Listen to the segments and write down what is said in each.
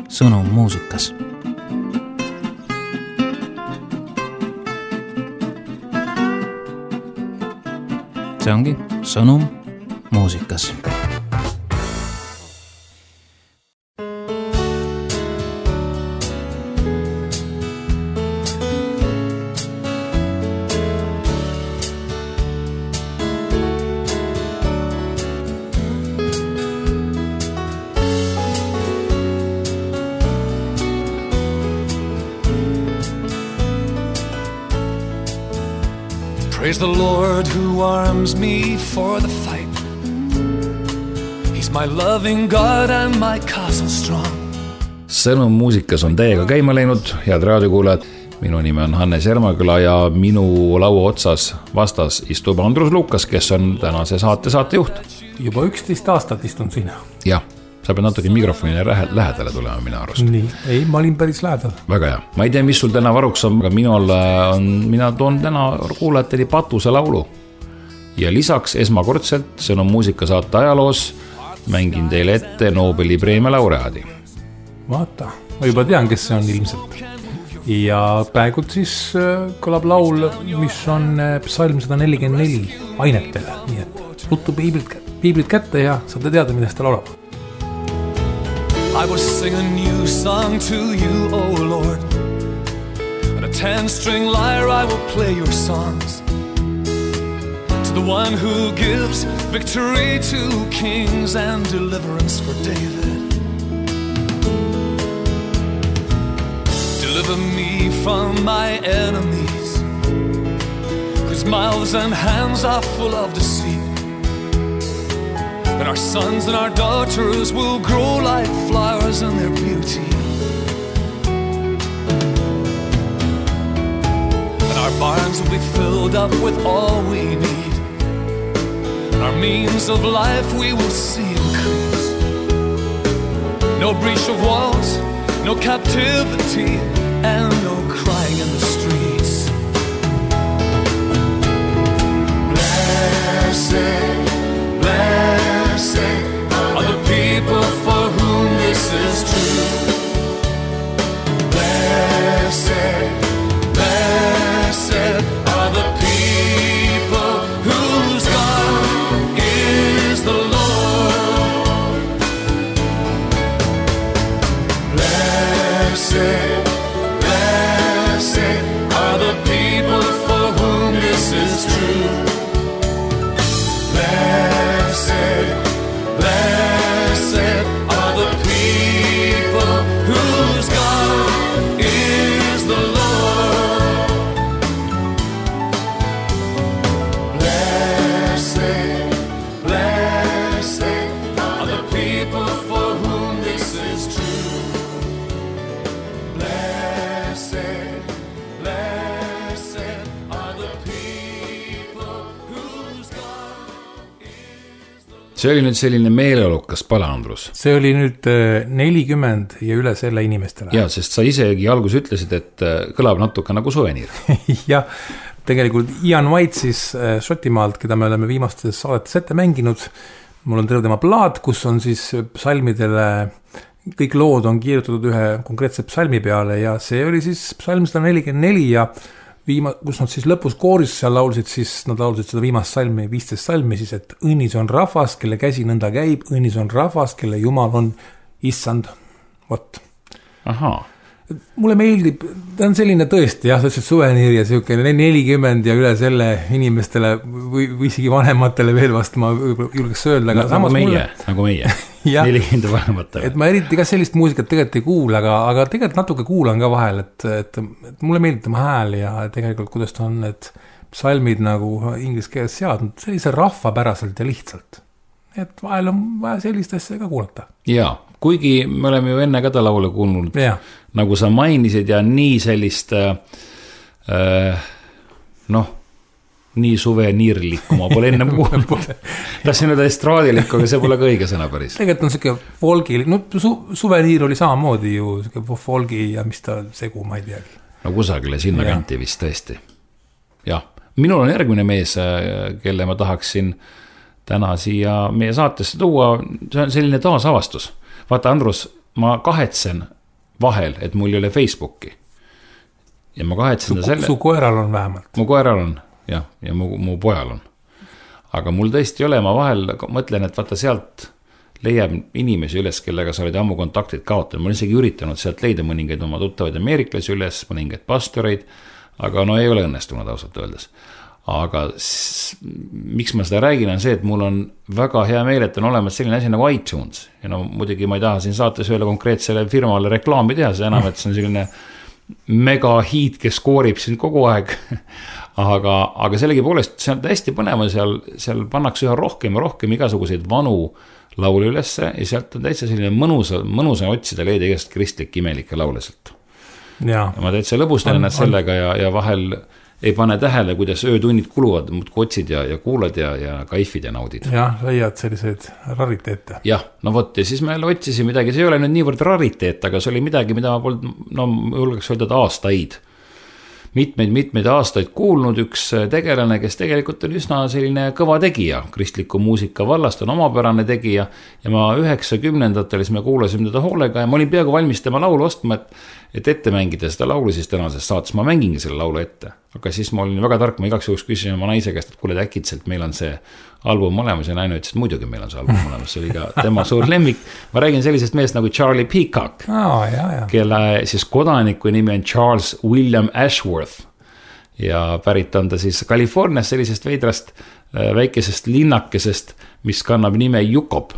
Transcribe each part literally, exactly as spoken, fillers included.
sõnum muusikas. See ongi sõnum muusikas. Praise the Lord who arms me for the fight. He's my loving God and my castle strong. Sõnum muusikas on täiega käima läinud, head raadiokuulajad. Minu nimi on Hannes Järmaküla ja minu laua otsas vastas istub Andrus Lukas, kes on tänase saate saatejuht. Juba üksteist aastat istun siin. Jah. Sa pead natuke mikrofonile lähedale tulema minu arust. Nii, ei, ma olin päris lähedal. Väga hea. Ma ei tea, mis sul täna varuks on, aga minul on, mina toon täna kuulajatele Patuse laulu. Ja lisaks esmakordselt sõnum muusikasaate ajaloos mängin teile ette Nobeli preemia laureaadi. Vaata, ma juba tean, kes see on ilmselt. Ja praegult siis kõlab laul, mis on psalm sada nelikümmend neli ainetele. Nii et ruttu piiblit, piiblit kätte ja saate teada, millest ta laulab. I will sing a new song to you, O Lord. On a ten-string lyre I will play your songs. To the one who gives victory to kings and deliverance for David. Deliver me from my enemies, whose mouths and hands are full of deceit. That our sons and our daughters will grow like flowers in their beauty. And our barns will be filled up with all we need. And our means of life we will see increase. No breach of walls, no captivity, and no crying in the streets. Blessed, blessed are the people for whom this is true. Blessed, blessed are the people whose God is the Lord. Blessed, blessed are the people for whom this is true. Blessed, blessed are the people whose God is the Lord. Blessed, blessed are the people for whom this is true. Blessed, blessed are the people whose God is the Lord. See oli nüüd selline meeleolukas pala, Andrus. See oli nüüd nelikümmend ja üle selle inimestele. Ja, sest sa isegi algus ütlesid, et kõlab natuke nagu suveniir. Ja, tegelikult Ian White siis Šotimaalt, keda me oleme viimastes saadetes ette mänginud. Mul on terve tema plaat, kus on siis psalmidele, kõik lood on kirjutatud ühe konkreetse psalmi peale ja see oli siis psalm sada nelikümmend neli ja viima, kus nad siis lõpus kooris seal laulsid, siis nad laulsid seda viimast salmi, viisteist salmi siis, et õnnis on rahvas, kelle käsi nõnda käib, õnnis on rahvas, kelle jumal on issand. Vot. Ahaa. Mulle meeldib, ta on selline tõesti, jah, see suveniir ja selline nelikümmend ja üle selle inimestele või, või isegi vanematele veel vast ma julgeks öelda. Aga no, nagu meie, mulle... nagu meie, nelikümmend vanematele. Et ma eriti ka sellist muusikat tegelikult ei kuula, aga, aga tegelikult natuke kuulan ka vahel, et, et, et mulle meeldib tema hääl ja tegelikult kuidas ta on need psalmid nagu inglise keeles seadnud, sellise rahvapäraselt ja lihtsalt. Et vahel on vaja sellist asja ka kuulata. Jaa, kuigi me oleme ju enne ka ta laule kuulnud, ja. Nagu sa mainisid ja nii sellist äh, noh, nii suveniirlikku ma pole enne kuulnud. Tahtsin öelda estraadilikku, aga see pole ka õige sõna päris. Tegelikult on siuke folgi, no su, suveniir oli samamoodi ju siuke folgi ja mis ta segu, ma ei teagi. No kusagile sinna ja. Kanti vist tõesti. Jah, minul on järgmine mees, kelle ma tahaksin täna siia meie saatesse tuua, see on selline taasavastus. Vaata, Andrus, ma kahetsen, vahel, et mul ei ole Facebooki. Ja ma kahetsen su, selle... Su koeral on vähemalt. Mu koeral on, jah, ja mu, mu pojal on. Aga mul tõesti ei ole, ma vahel mõtlen, et vaata sealt leiab inimesi üles, kellega sa olid ammu kontaktid kaotanud. Ma olen isegi üritanud sealt leida mõningaid oma tuttavaid ameeriklasi üles, mõningaid pastoreid, aga no ei ole õnnestunud ausalt öeldes. Aga s- miks ma seda räägin on see, et mul on väga hea meel, et on olemas selline asi nagu iTunes. Ja no muidugi ma ei taha siin saates öelda konkreetsele firmale reklaami teha, see enam, et see on selline mega hiid, kes koorib siin kogu aeg. aga, aga sellegi poolest see on hästi põnev, seal, seal pannakse üha rohkem ja rohkem igasuguseid vanu laule ülesse ja sealt on täitsa selline mõnusa, mõnusa otsida leida igast kristlik imelikke laule sealt. Ja ma täitsa lõbustan ennast sellega ja, ja vahel ei pane tähele, kuidas öötunnid kuluvad, muudku otsid ja, ja kuulad ja, ja kaifid ja naudid. Jah, leiad selliseid rariteete. Jah, no vot, ja siis me otsisin midagi, see ei ole nüüd niivõrd rariteet, aga see oli midagi, mida ma polnud, no julgeks öelda, aastaid. Mitmeid, mitmeid aastaid kuulnud üks tegelane, kes tegelikult on üsna selline kõva tegija, kristliku muusika vallast on omapärane tegija ja ma üheksakümnendatel siis me kuulasime teda hoolega ja ma olin peaaegu valmis tema laulu ostma, et, et ette mängida seda laulu siis tänases saates, ma mängingi selle laulu ette. Aga siis ma olin väga tark, ma igaks juhuks küsisin oma naise käest, et kuule äkitselt meil on see album olemas ja naine ütles, et muidugi meil on see album olemas, see oli ka tema suur lemmik. Ma räägin sellisest meest nagu Charlie Peacock, oh, jah, jah. kelle siis kodaniku nimi on Charles William Ashworth ja pärit on ta siis Californias sellisest veidrast väikesest linnakesest, mis kannab nime Yukop.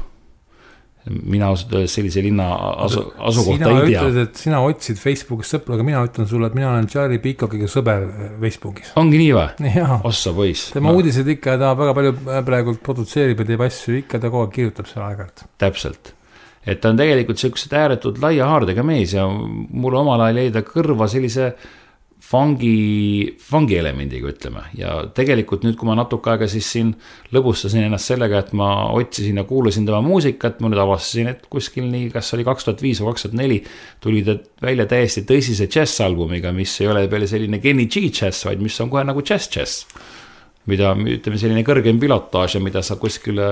Mina ausalt öeldes sellise linna asu, asukohta ei tea. Sina ütled, et sina otsid Facebookis sõpra, aga mina ütlen sulle, et mina olen Charlie Peacockiga sõber Facebookis. Ongi nii või? Ossa poiss. Tema no. uudised ikka, ta väga palju praegult produtseerib ja teeb asju, ikka ta kogu aeg kirjutab seal aegalt. Täpselt. Et ta on tegelikult sellised ääretult laia haardega mees ja mulle omal ajal jäi ta kõrva sellise fungi, fungi elemendiga ütleme ja tegelikult nüüd, kui ma natuke aega siis siin lõbustasin ennast sellega, et ma otsisin ja kuulasin tema muusikat, ma nüüd avastasin, et kuskil nii, kas oli kaks tuhat viis või kaks tuhat neli tuli ta välja täiesti tõsise jazz-albumiga, mis ei ole peale selline Kenny G jazz, vaid mis on kohe nagu jazz-jazz, mida ütleme selline kõrgem pilotaaž ja mida sa kuskil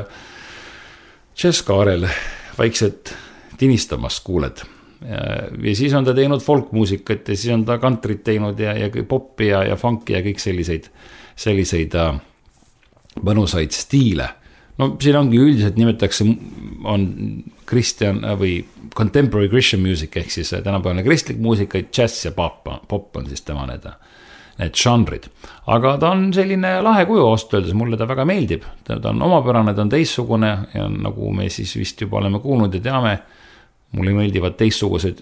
jazz-kaarel vaikselt tinistamas kuuled. Ja, ja siis on ta teinud folkmuusikat ja siis on ta kantrit teinud ja, ja popi ja, ja funki ja kõik selliseid, selliseid äh, mõnusaid stiile. No siin ongi üldiselt nimetatakse, on Christian või contemporary Christian music ehk siis tänapäevane kristlik muusika, jazz ja pop, pop on siis tema need, need žanrid. Aga ta on selline lahe kuju ausalt öeldes, mulle ta väga meeldib. Ta, ta on omapärane, ta on teissugune ja nagu me siis vist juba oleme kuulnud ja teame, mulle meeldivad teistsugused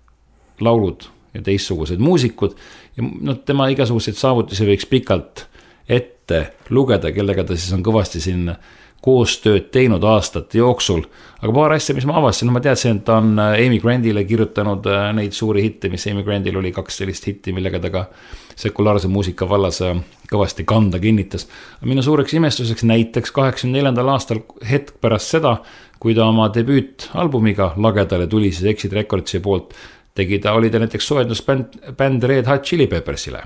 laulud ja teistsugused muusikud ja no, tema igasuguseid saavutusi võiks pikalt ette lugeda, kellega ta siis on kõvasti siin koostööd teinud aastate jooksul. Aga paar asja, mis ma avasin, no ma teadsin, et ta on Amy Grantile kirjutanud neid suuri hitte, mis Amy Grantil oli kaks sellist hitti, millega ta ka sekulaarse muusika vallas kõvasti kanda kinnitas. Minu suureks imestuseks näiteks kaheksakümne neljandal aastal hetk pärast seda, kui ta oma debüütalbumiga lagedale tuli, siis Exit Recordsi poolt tegi ta, oli ta näiteks soojendusbänd bänd Red Hot Chili Peppersile,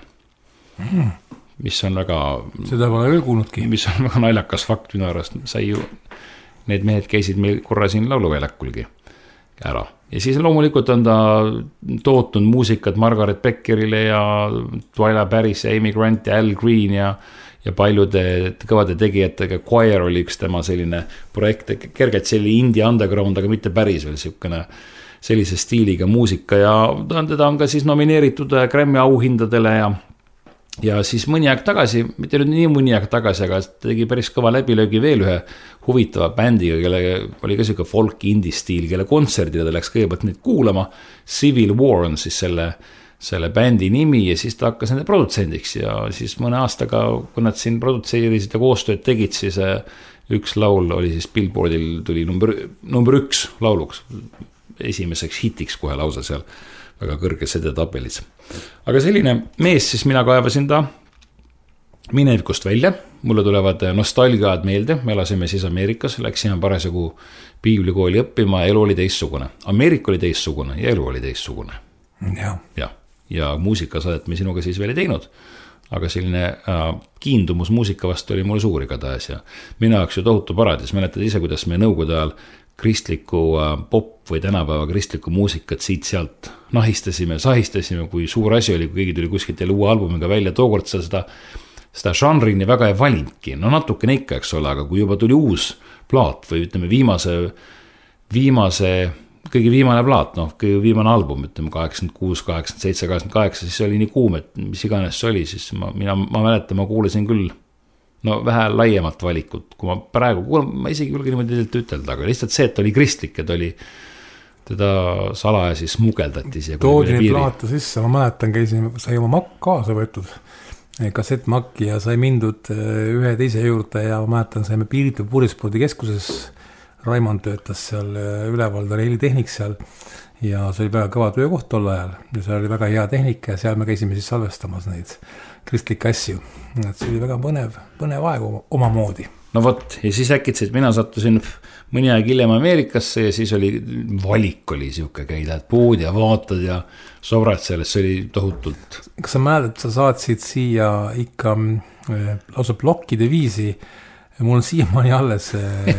mm. mis on väga... Seda pole veel kuulnudki. Mis on väga naljakas fakt minu arvast, sai ju, need mehed käisid meil korra siin lauluväljakulgi ära. Ja siis loomulikult on ta tootnud muusikat Margaret Beckerile ja Twyla Paris ja Amy Grant ja Al Green ja ja paljude kõvade tegijatega. Choir oli üks tema selline projekt, kergelt selline indie underground, aga mitte päris veel siukene sellise stiiliga muusika ja teda on ka siis nomineeritud Grammy auhindadele ja ja siis mõni aeg tagasi, mitte nüüd nii mõni aeg tagasi, aga tegi päris kõva läbilöögi veel ühe huvitava bändiga, kelle oli ka siuke folk indie stiil, kelle kontserdile ta läks kõigepealt neid kuulama. Civil War on siis selle selle bändi nimi ja siis ta hakkas nende produtsendiks ja siis mõne aastaga, kui nad siin produtseerisid ja koostööd tegid, siis üks laul oli siis Billboardil tuli number, number üks lauluks, esimeseks hitiks kohe lausa seal väga kõrges edetabelis. Aga selline mees, siis mina kaevasin ta minevikust välja, mulle tulevad nostalgiaad meelde, me elasime siis Ameerikas, läksime parasjagu piiblikooli õppima, elu oli teissugune, Ameerika oli teissugune ja elu oli teissugune. Ja. Ja. Ja muusikasaadet me sinuga siis veel ei teinud, aga selline äh, kiindumus muusika vastu oli mulle suur igatahes ja minu jaoks ju tohutu paradis. Mäletad ise, kuidas me nõukogude ajal kristlikku pop või tänapäeva kristlikku muusikat siit-sealt nahistasime, sahistasime, kui suur asi oli, kui keegi tuli kuskilt jälle uue albumiga välja, tookord sa seda, seda žanrini väga ei valinudki, no natukene ikka, eks ole, aga kui juba tuli uus plaat või ütleme viimase, viimase, kõige viimane plaat, noh, kõige viimane album, ütleme kaheksakümmend kuus, kaheksakümmend seitse, kaheksakümmend kaheksa, siis oli nii kuum, et mis iganes see oli, siis ma, mina, ma mäletan, ma kuulasin küll no vähe laiemalt valikut, kui ma praegu kuulan, ma isegi julgen niimoodi ütelda, aga lihtsalt see, et oli kristlik, et oli teda salaja siis mugeldati siia. Toodi neid plaate sisse, ma mäletan, käisin, sai oma makk kaasa võetud, kassettmakki ja sai mindud ühe teise juurde ja ma mäletan, saime Piiritu Puurispordi keskuses, Raimond töötas seal üleval, ta oli helitehnik seal ja see oli väga kõva töökoht tol ajal ja seal oli väga hea tehnika ja seal me käisime siis salvestamas neid kristlikke asju. Et see oli väga põnev, põnev aeg oma moodi. No vot, ja siis äkitselt mina sattusin mõni aeg hiljem Ameerikasse ja siis oli, valik oli siuke, käid pood ja vaatad ja sobrad sellest, see oli tohutult. Kas sa mäletad, et sa saatsid siia ikka lausa plokkide viisi, mul on siiamaani alles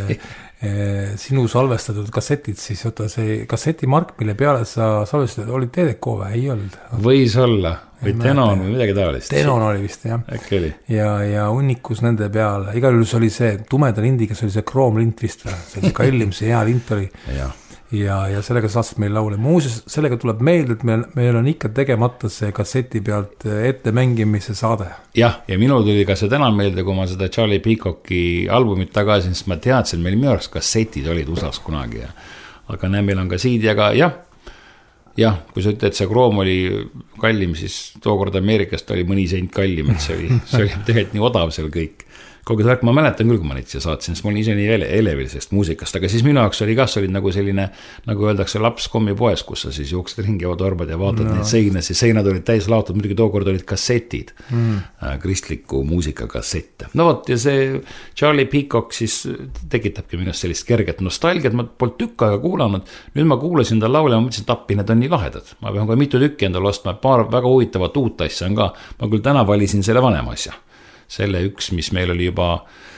sinu salvestatud kassetid, siis oota, see kassetimark, mille peale sa salvestatud, oli T D K või? Ei olnud? Võis olla, või Tenon või midagi taolist. Tenon oli vist, jah. Äkki oli. Ja, ja unnikus nende peal, igal juhul oli see tumeda lindiga, see oli see kroomlint vist või, see oli kallim, see hea lint oli. Ja. Ja, ja sellega saatsid meil laule. Muuseas, sellega tuleb meelde, et meil, meil on ikka tegemata see kasseti pealt ette mängimise saade. Jah, ja minul tuli ka see täna meelde, kui ma seda Charlie Peacocki albumit tagasin, siis ma teadsin, meil minu arust kassetid olid U S A-s kunagi. Ja. Aga näe, meil on ka siid ja ka, jah, jah, kui sa ütled, et see kroom oli kallim, siis tookord Ameerikast oli mõni sent kallim, et see oli, see oli tegelikult nii odav seal kõik. Kogu see värk, ma mäletan küll, kui ma neid siia saatsin, siis mul ise nii elevil sellest muusikast, aga siis minu jaoks oli kas olid nagu selline, nagu öeldakse, laps kommipoes, kus sa siis jooksed ringi ja torbad ja vaatad no. Neid seina, siis seinad olid täis laotud, muidugi tookord olid kassetid, mm. kristliku muusika kassette. No vot, ja see Charlie Peacock siis tekitabki minust sellist kerget nostalgiat, ma polnud tükk aega kuulanud, nüüd ma kuulasin ta laule ja ma mõtlesin, et appi, need on nii lahedad. Ma pean ka mitu tükki endale ostma, paar väga huvitavat uut asja on ka, ma küll täna valisin selle vanem asja. Selle üks, mis meil oli juba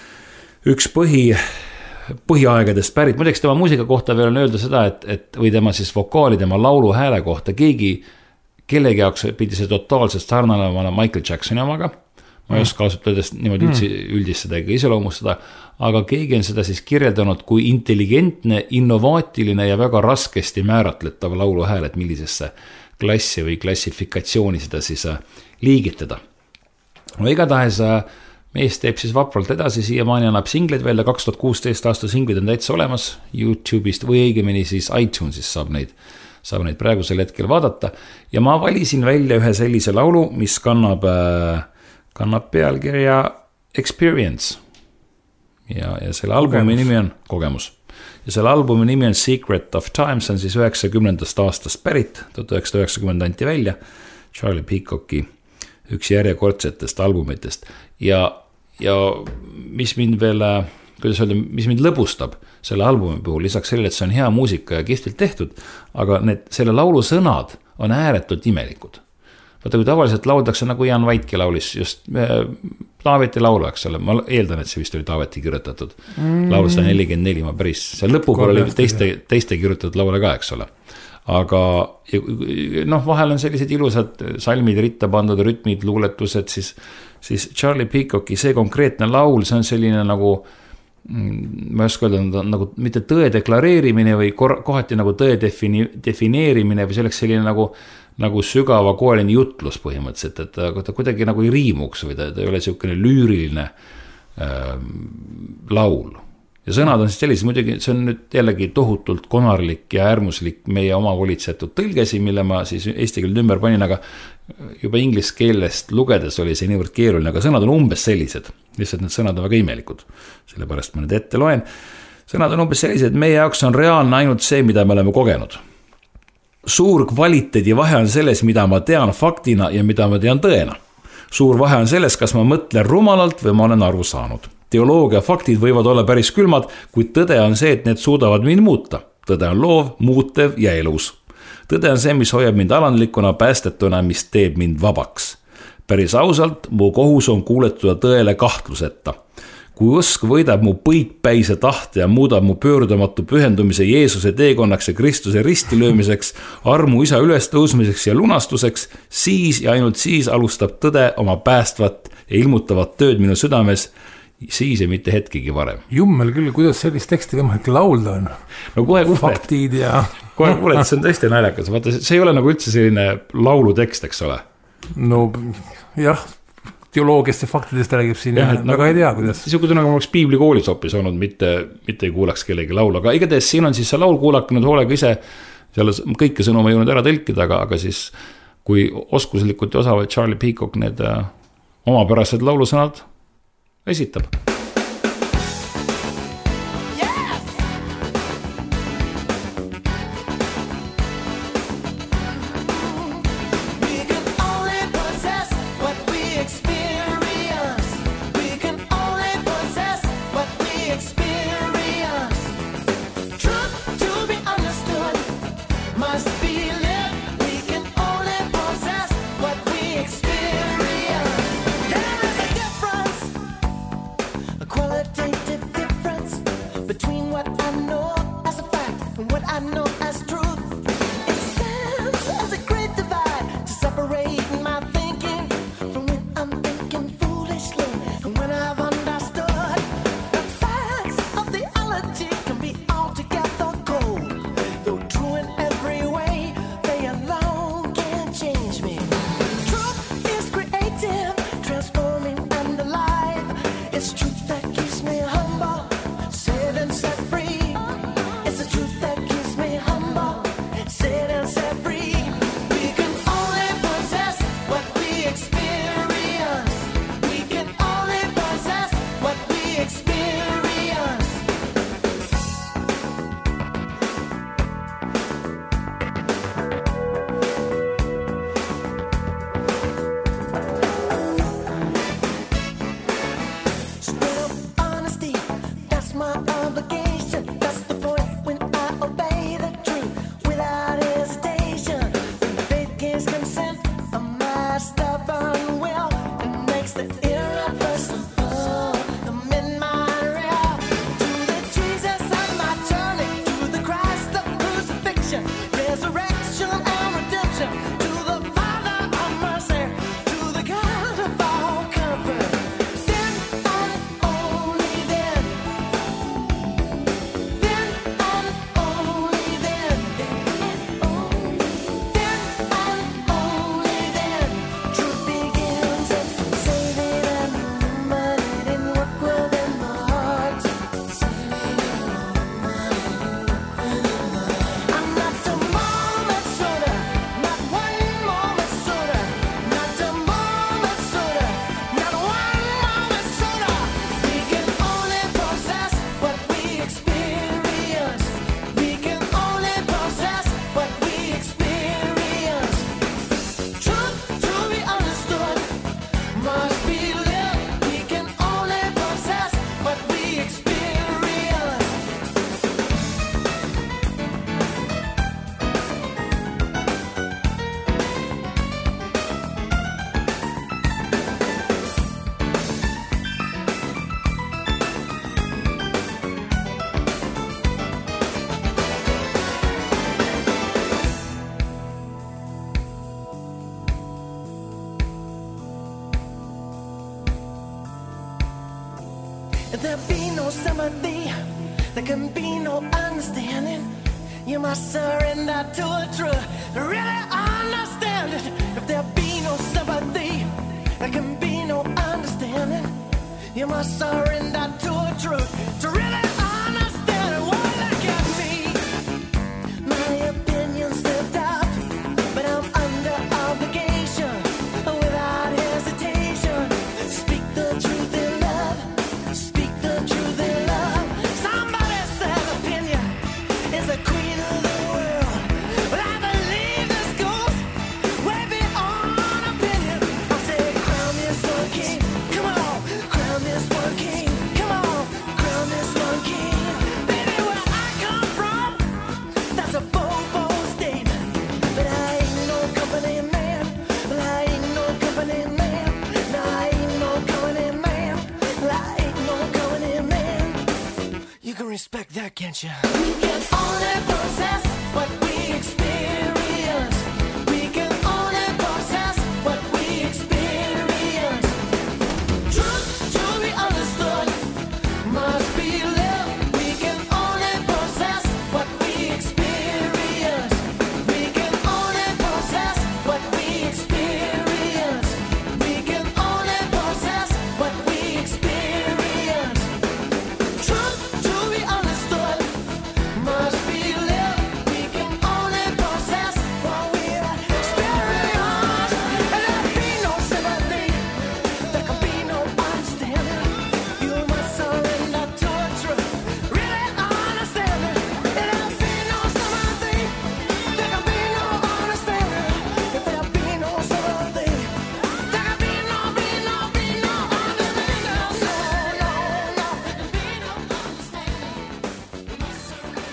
üks põhi, põhiaegadest pärit. Muideks tema muusika kohta veel on öelda seda, et, et või tema siis vokaali, tema laulu hääle kohta, keegi, kellegi jaoks pidi see totaalselt sarnane Michael Jacksoni omaga. Ma ei oska ausalt öeldes niimoodi mm. üldist seda ega iseloomustada, aga keegi on seda siis kirjeldanud kui intelligentne, innovaatiline ja väga raskesti määratletav laulu hääl, et millisesse klassi või klassifikatsiooni seda siis liigitada. No igatahes mees teeb siis vapralt edasi, siiamaani annab singleid välja, kaks tuhat kuusteist aasta singlid on täitsa olemas YouTube'ist või õigemini siis iTunes'ist saab neid, saab neid praegusel hetkel vaadata. Ja ma valisin välja ühe sellise laulu, mis kannab, kannab pealkirja Experience. Ja, ja selle albumi nimi on Kogemus. Ja selle albumi nimi on Secret of Time, see on siis üheksakümnendast aastast pärit, tuhat üheksasada üheksakümmend anti välja Charlie Peacocki üks järjekordsetest albumitest ja, ja mis mind veel, kuidas öelda, mis mind lõbustab selle albumi puhul, lisaks sellele, et see on hea muusika ja kihvtilt tehtud, aga need, selle laulu sõnad on ääretult imelikud. Vaata, kui tavaliselt lauldakse nagu Ian Vaitki laulis, just Taaveti laulu, eks ole, ma eeldan, et see vist oli Taaveti kirjutatud mm. laul sada nelikümmend neli, ma päris, seal lõpu pool oli teiste, teiste kirjutatud laule ka, eks ole. Aga noh, vahel on sellised ilusad salmid, ritta pandud, rütmid, luuletused, siis, siis Charlie Peacocki see konkreetne laul, see on selline nagu, ma ei oska öelda, nagu mitte tõe deklareerimine või kohati nagu tõe defini, defineerimine või selleks selline nagu, nagu sügava koeline jutlus põhimõtteliselt, et ta, ta kuidagi nagu ei riimuks või ta, ta ei ole selline lüüriline äh, laul. Ja sõnad on siis sellised, muidugi see on nüüd jällegi tohutult konarlik ja äärmuslik meie oma volitsetud tõlgesi, mille ma siis eesti keelde ümber panin, aga juba inglise keelest lugedes oli see niivõrd keeruline, aga sõnad on umbes sellised, lihtsalt need sõnad on väga imelikud, sellepärast ma need ette loen. Sõnad on umbes sellised, et meie jaoks on reaalne ainult see, mida me oleme kogenud. Suur kvaliteedi vahe on selles, mida ma tean faktina ja mida ma tean tõena. Suur vahe on selles, kas ma mõtlen rumalalt või ma olen aru saanud. Teoloogia faktid võivad olla päris külmad, kuid tõde on see, et need suudavad mind muuta. Tõde on loov, muutev ja elus. Tõde on see, mis hoiab mind alandlikuna, päästetuna, mis teeb mind vabaks. Päris ausalt, mu kohus on kuuletuda tõele kahtluseta. kui usk võidab mu põikpäise tahte ja muudab mu pöördumatu pühendumise Jeesuse teekonnaks ja Kristuse ristilöömiseks, armu isa ülestõusmiseks ja lunastuseks, siis ja ainult siis alustab tõde oma päästvat ja ilmutavat tööd minu südames, siis ja mitte hetkegi varem. Jummel küll, kuidas sellist teksti võimalik laulda on? No kohe kuuled. Faktid ja... kohe kuuled, see on tõesti naljakas. Vaata, see ei ole nagu üldse selline laulutekst, eks ole? No jah, teoloogiast ja faktidest räägib siin ja, ja väga ei tea, kuidas. Niisugune nagu oleks piiblikoolis hoopis olnud, mitte, mitte ei kuulaks kellegi laulu. Aga igatahes siin on siis see laul kuulake nüüd hoolega ise, seal kõike sõnu ma jõudnud ära tõlkida, aga, aga siis kui oskuslikult ja osavad Charlie Peacock need äh, omapärased laulusõnad esitab. There be no sympathy, there can be no understanding. You must surrender to a truth to really understand it. If there be no sympathy, there can be no understanding. You must surrender to a truth to really understand it. Well, look at me, my opinion's still doubt, but I'm under obligation, without hesitation. Speak the truth in love, speak the truth in love. Somebody said opinion is the queen of the world, but I believe this goes way beyond opinion. I say crown this one king, come on, crown this one king, come on, crown this one respect that, can't you? We can only possess what we experience. We can only possess what we experience. Truth to be understood must be lived. We can only possess what we experience. We can only possess what we experience. We can only possess what we experience. Truth to be understood must be lived. We can only possess what we experience. And there be no sympathy, there can be no understanding. You must surrender to a truth, really understanding. And there be no sympathy, there can be no understanding. If there be no sympathy, there can be no, be no, be no understanding. No, no, no, there can be no understanding. You must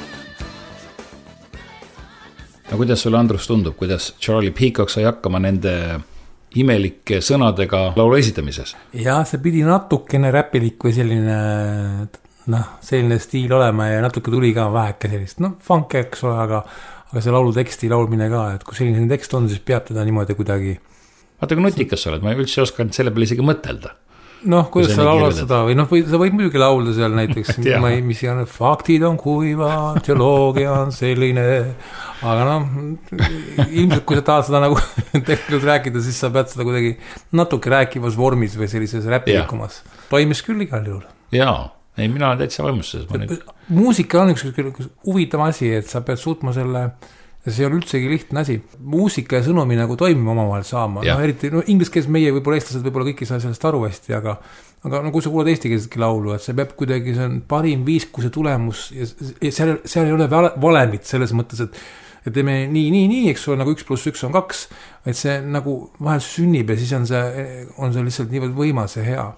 no kuidas sulle, Andrus, tundub, kuidas Charlie Peacock sai hakkama nende imelike sõnadega laulu esitamises? ja see pidi natukene räpilik või selline, noh, selline stiil olema ja natuke tuli ka väheke sellist, noh, funk, eks ole, aga, aga see laulu teksti laulmine ka, et kui selline tekst on, siis peab teda niimoodi kuidagi. Vaata, kui nutikas sa oled, ma ei üldse osanud selle peale isegi mõtelda. noh, kuidas sa laulad kirjeldad. seda või noh, või sa võid muidugi laulda seal näiteks, ma ei, mis on, faktid on kuivad, teoloogia on selline, aga noh, ilmselt kui sa tahad seda nagu tegelikult rääkida, siis sa pead seda kuidagi natuke rääkivas vormis või sellises räpilikumas. Toimis küll igal juhul. Jaa, ei, mina olen täitsa vaimustuses. Nüüd... muusika on üks huvitav asi, et sa pead suutma selle, see ei ole üldsegi lihtne asi. Muusika ja sõnumi nagu toimima omavahel saama. No, eriti, no, inglis keeles meie võib-olla eestlased võib-olla kõik ei saa sellest aru hästi, aga, aga no, kui sa kuulad eestikeelsetki laulu, et see peab kuidagi, see on parim viis, kui see tulemus, ja, ja seal, seal ei ole valemit selles mõttes, et, et teeme nii, nii, nii, eks ole, nagu üks pluss üks on kaks, et see nagu vahel sünnib ja siis on see, on see lihtsalt niivõrd võimas ja hea.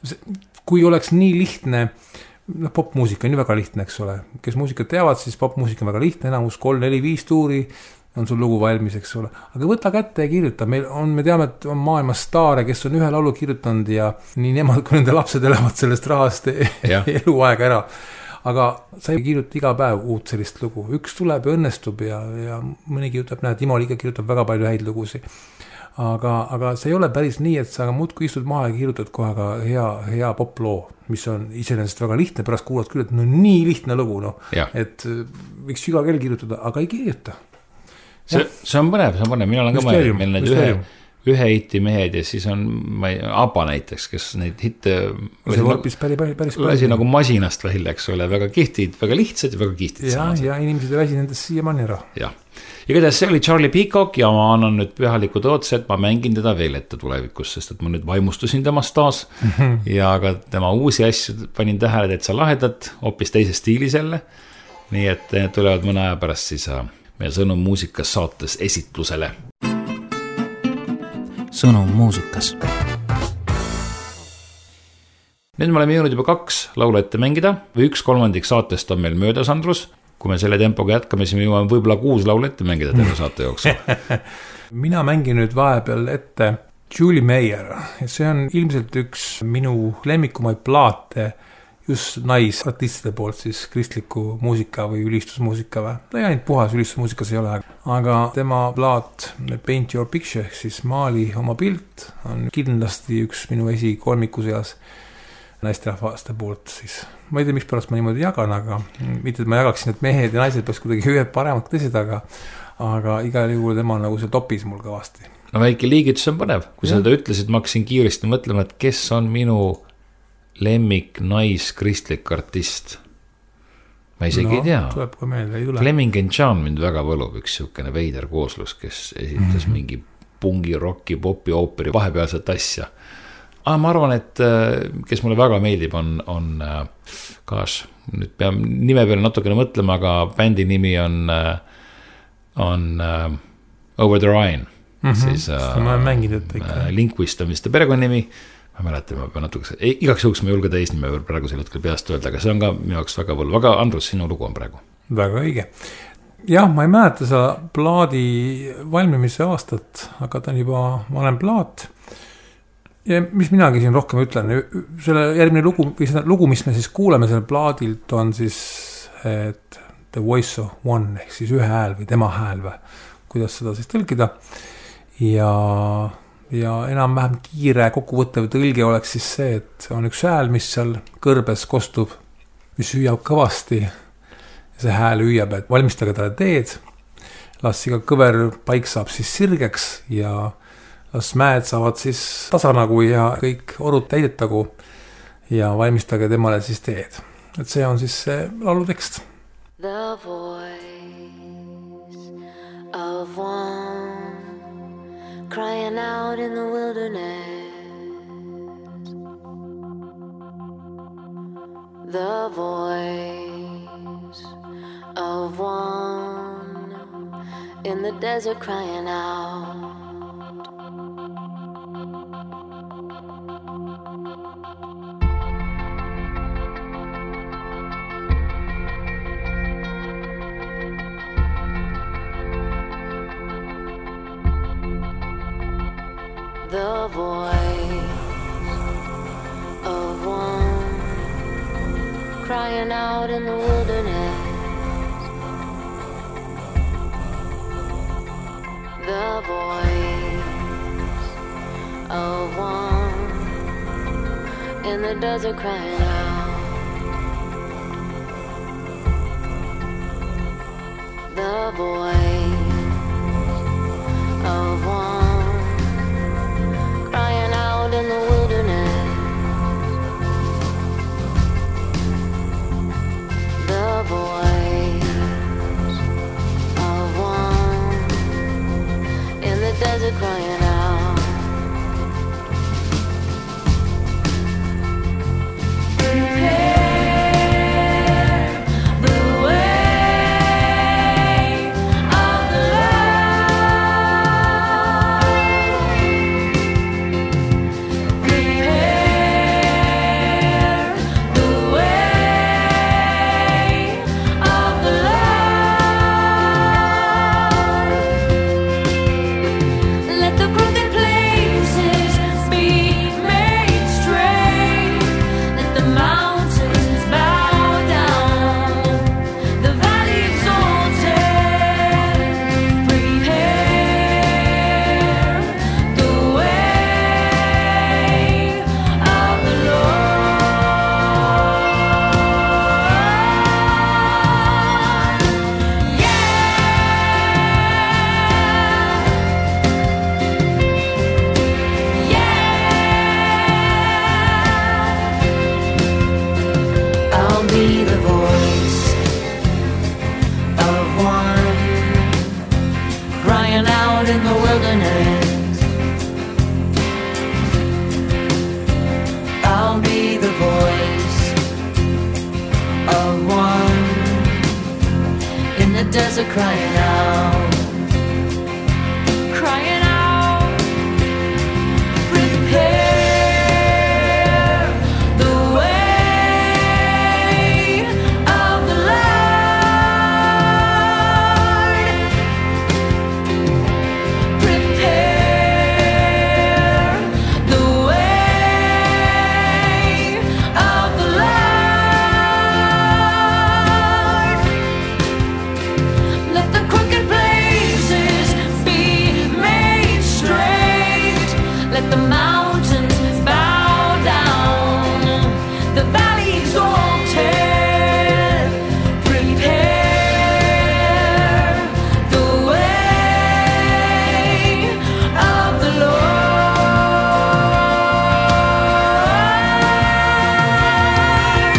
Kui oleks nii lihtne, no popmuusika on nii väga lihtne, eks ole. Kes muusikat teavad, siis popmuusika on väga lihtne, enamus kolm, neli, viis tuuri on sul lugu valmis, eks ole. Aga võta kätte ja kirjuta. Meil on, me teame, et on maailmas staare, kes on ühe laulu kirjutanud ja nii nemad, kui nende lapsed elavad sellest rahast eluaega ära. Aga sa ei kirjuta iga päev uut sellist lugu. Üks tuleb ja õnnestub ja, ja mõni kirjutab, näed, Timo Liiga kirjutab väga palju häid lugusi. Aga, aga see ei ole päris nii, et sa muud kui istud maha ja kirjutad kohe ka hea, hea poploo, mis on iseenesest väga lihtne, pärast kuulad küll, et no nii lihtne lugu, no, et võiks iga kell kirjutada, aga ei kirjuta. See, see on põnev, see on põnev, mina olen ka mõelnud, meil need ühe, ühe hiti mehed ja siis on ma ei, Abba näiteks, kes neid hitte lasi, nagu, päris, päris, päris lasi nagu masinast välja, eks ole, väga kihtid, väga lihtsad ja väga kihtid. Ja, ja inimesed väsi nendest siiamaani ära. Jah. Igatahes see oli Charlie Peacock ja ma annan nüüd pühalikud ootse, et ma mängin teda veel ette tulevikus, sest et ma nüüd vaimustusin temast taas mm-hmm. ja ka tema uusi asju panin tähele, et sa lahedad hoopis teise stiili selle. Nii et tulevad mõne aja pärast siis meie Sõnum muusikas saates esitlusele. Sõnum muusikas. Nüüd me oleme jõudnud juba kaks laulu ette mängida või üks kolmandik saatest on meil möödas, Andrus. Kui me selle tempoga jätkame, siis me jõuame võib-olla kuus laulu ette mängida terve saate jooksul. Mina mängin nüüd vahepeal ette Julie Meyer. See on ilmselt üks minu lemmikumaid plaate just naisartistide poolt siis kristliku muusika või ülistusmuusika või. Ta ei ainult puhas ülistusmuusikas ei ole, aga tema plaat Paint Your Picture, siis maali oma pilt, on kindlasti üks minu esikolmiku seas naisterahvaste poolt siis. Ma ei tea, miks pärast ma niimoodi jagan, aga mitte, et ma jagaksin, et mehed ja naised peaks kuidagi ühed paremad teised, aga, aga igal juhul tema on nagu see topis mul kõvasti. No väike liigitus on põnev. Kui ja. Sa seda ütlesid, ma hakkasin kiiresti mõtlema, et kes on minu lemmik naiskristlik artist. Ma isegi no, ei tea. Tuleb ka meelde, ei tule. Fleming and John mind väga võlub, üks siukene veider kooslus, kes esitas mm-hmm. mingi pungi, rocki, popi, ooperi, vahepealset asja. Ah, ma arvan, et kes mulle väga meeldib on, on kaas, nüüd pean nime peale natukene mõtlema, aga bändi nimi on, on uh, Over the Rhine. Mm-hmm. Siis, uh, ma olen mänginud ikka. Linguist on vist perekonnimi. Ma mäletan, ma pean natuke, igaks juhuks ma ei julge täisnime praegu selle hetkel peast öelda, aga see on ka minu jaoks väga võlv. Aga Andrus, sinu lugu on praegu. Väga õige. Jah, ma ei mäleta seda plaadi valmimise aastat, aga ta on juba vanem plaat. ja mis minagi siin rohkem ütlen, selle järgmine lugu, või seda lugu, mis me siis kuuleme selle plaadilt, on siis et The Voice of One, ehk siis ühe hääl või tema hääl või kuidas seda siis tõlkida. Ja, ja enam-vähem kiire kokkuvõttev tõlge oleks siis see, et on üks hääl, mis seal kõrbes kostub, mis hüüab kõvasti. See hääl hüüab, et valmistage talle teed, las iga kõver paik saab siis sirgeks ja las mäed saavad siis tasanagu ja kõik orud täidetagu ja valmistage temale siis teed. Et see on siis see laulu tekst. The voice of one crying out in the wilderness. The voice of one in the desert crying out. The voice of one crying out in the wilderness. The voice of one in the desert crying out. The voice of one crying out in the wilderness. The voice of one in the desert crying out. Prepare the way of the Lord. Prepare the way of the Lord. Let the crooked places be made straight. Let the mountains bow down, the valley exalted. Prepare the way of the Lord. I'll be the voice of one crying out in the wilderness. I'll be the voice of one in the desert crying out. Crying out. Prepare the way of the Lord. Prepare the way of the Lord. Let the crooked places be made straight. Let the mountains bow down, the valley exalted. Prepare the way of the Lord.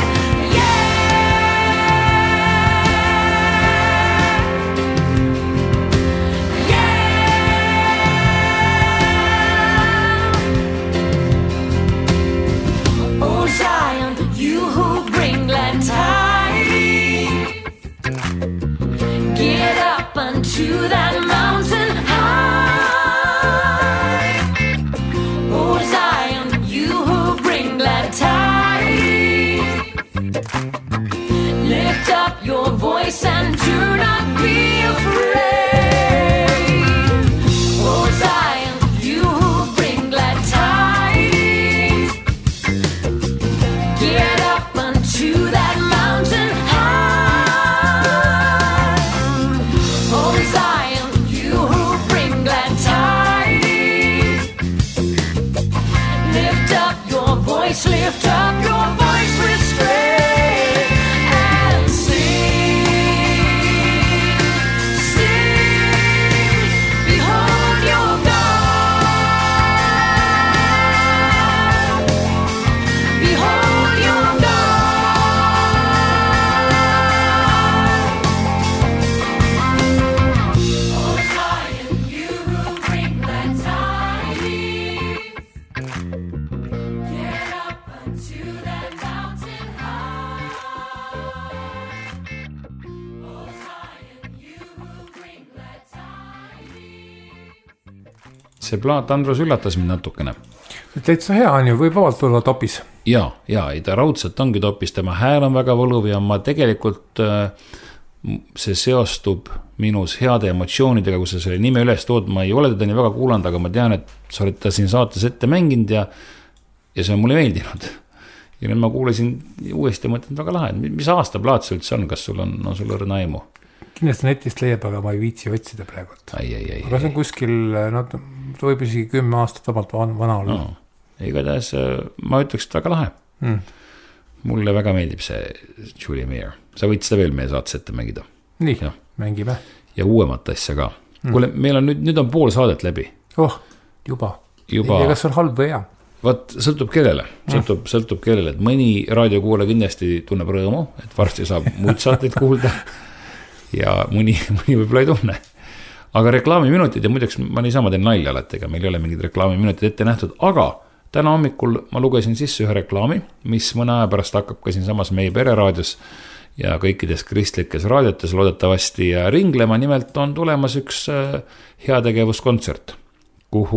Oh Zion, you who bring glad tidings, get up unto that mountain high. Oh Zion, you who bring glad tidings, lift up your voice and do not be afraid. Oh Zion, you who bring glad tidings, see plaat Andrus üllatas mind natukene. Täitsa hea on ju, võib vabalt olla topis. Ja, ja, ei ta raudselt ongi topis, tema hääl on väga võluv ja ma tegelikult see seostub minus heade emotsioonidega, kui sa selle nime üles tood, ma ei ole teda nii väga kuulanud, aga ma tean, et sa oled ta siin saates ette mänginud ja, ja see on mulle meeldinud. Ja nüüd ma kuulesin uuesti ja mõtlen väga lahe, mis aasta plaat see üldse on, kas sul on, on sul õrna aimu? Kindlasti netist leiab, aga ma ei viitsi otsida praegu. Ai, ai, ai, aga see on kuskil, no ta võib isegi kümme aastat vabalt vana olla. No, igatahes ma ütleks, et väga lahe. Mm. Mulle väga meeldib see Julie Meyer. Sa võid seda veel meie saates ette mängida. Nii, ja. Mängime. Ja uuemat asja ka. Mm. Kuule, meil on nüüd, nüüd on pool saadet läbi. Oh, juba. juba. Ja kas on halb või hea? Vaat, sõltub kellele. Sõltub, mm. sõltub kellele. Et mõni raadiokuulaja kindlasti tunneb rõõmu, et varsti saab muid saateid kuulda. Ja mõni, mõni võib-olla ei tunne. Aga reklaamiminutid, ja muideks ma niisama teen nalja alati, ega meil ei ole mingid reklaamiminutid ette nähtud, aga täna hommikul ma lugesin sisse ühe reklaami, mis mõne aja pärast hakkab ka siin samas meie pereraadios ja kõikides kristlikes raadiotes loodetavasti ringlema. Nimelt on tulemas üks heategevuskontsert, kuhu,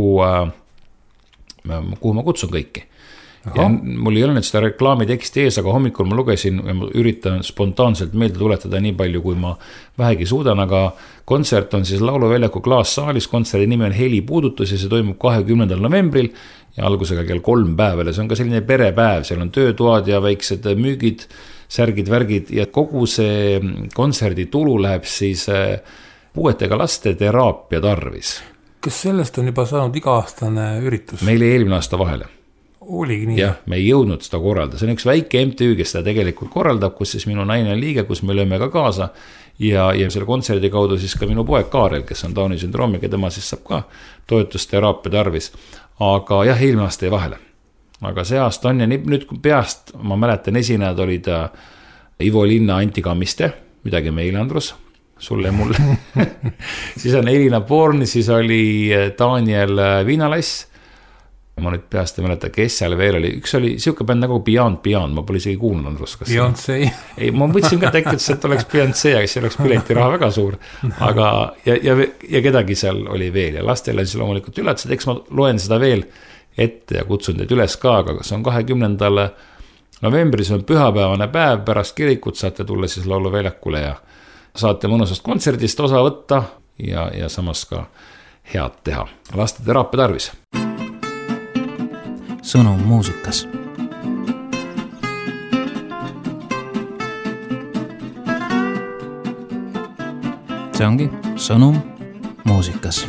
kuhu ma kutsun kõiki. Aha. Ja mul ei ole nüüd seda reklaami teksti ees, aga hommikul ma lugesin ja ma üritan spontaanselt meelde tuletada nii palju, kui ma vähegi suudan, aga kontsert on siis Lauluväljaku klaassaalis, kontserdi nimi on Heli puudutus ja see toimub kahekümnendal novembril ja algusega kell kolm päeval ja see on ka selline perepäev, seal on töötoad ja väiksed müügid, särgid, värgid ja kogu see kontserdi tulu läheb siis puuetega laste teraapia tarvis. Kas sellest on juba saanud iga-aastane üritus? Meil eelmine aasta vahele. Oligi nii. Jah, me ei jõudnud seda korralda. See on üks väike M T Ü, kes seda tegelikult korraldab, kus siis minu naine on liige, kus me lööme ka kaasa. Ja, ja selle kontserdi kaudu siis ka minu poeg Kaarel, kes on Downi sündroomiga, tema siis saab ka toetusteraapia tarvis. Aga jah, eelmine aasta ei vahele. Aga see aasta on ja nüüd peast, ma mäletan, esinejad olid Ivo Linna, Anti Kammiste, midagi meil, Andrus, sulle ja mulle. Siis on Elina Born, siis oli Daniel Viinalass. Ma nüüd peast ei mäleta, kes seal veel oli. Üks oli siuke bänd nagu Beyond Beyond, ma pole isegi kuulnud, Andrus. Beyoncé. Ei, ma võtsin ka tekkelt, et oleks Beyoncé, aga see oleks pileti raha väga suur. Aga, ja, ja, ja kedagi seal oli veel ja lastel on siis loomulikult üllatused, eks ma loen seda veel ette ja kutsun teid üles ka, aga see on kahekümnendal novembris on pühapäevane päev, pärast kirikut saate tulla siis Lauluväljakule ja saate mõnusast kontserdist osa võtta ja, ja samas ka head teha. Laste teraapia tarvis. Sõnum muusikas. See ongi sõnum muusikas.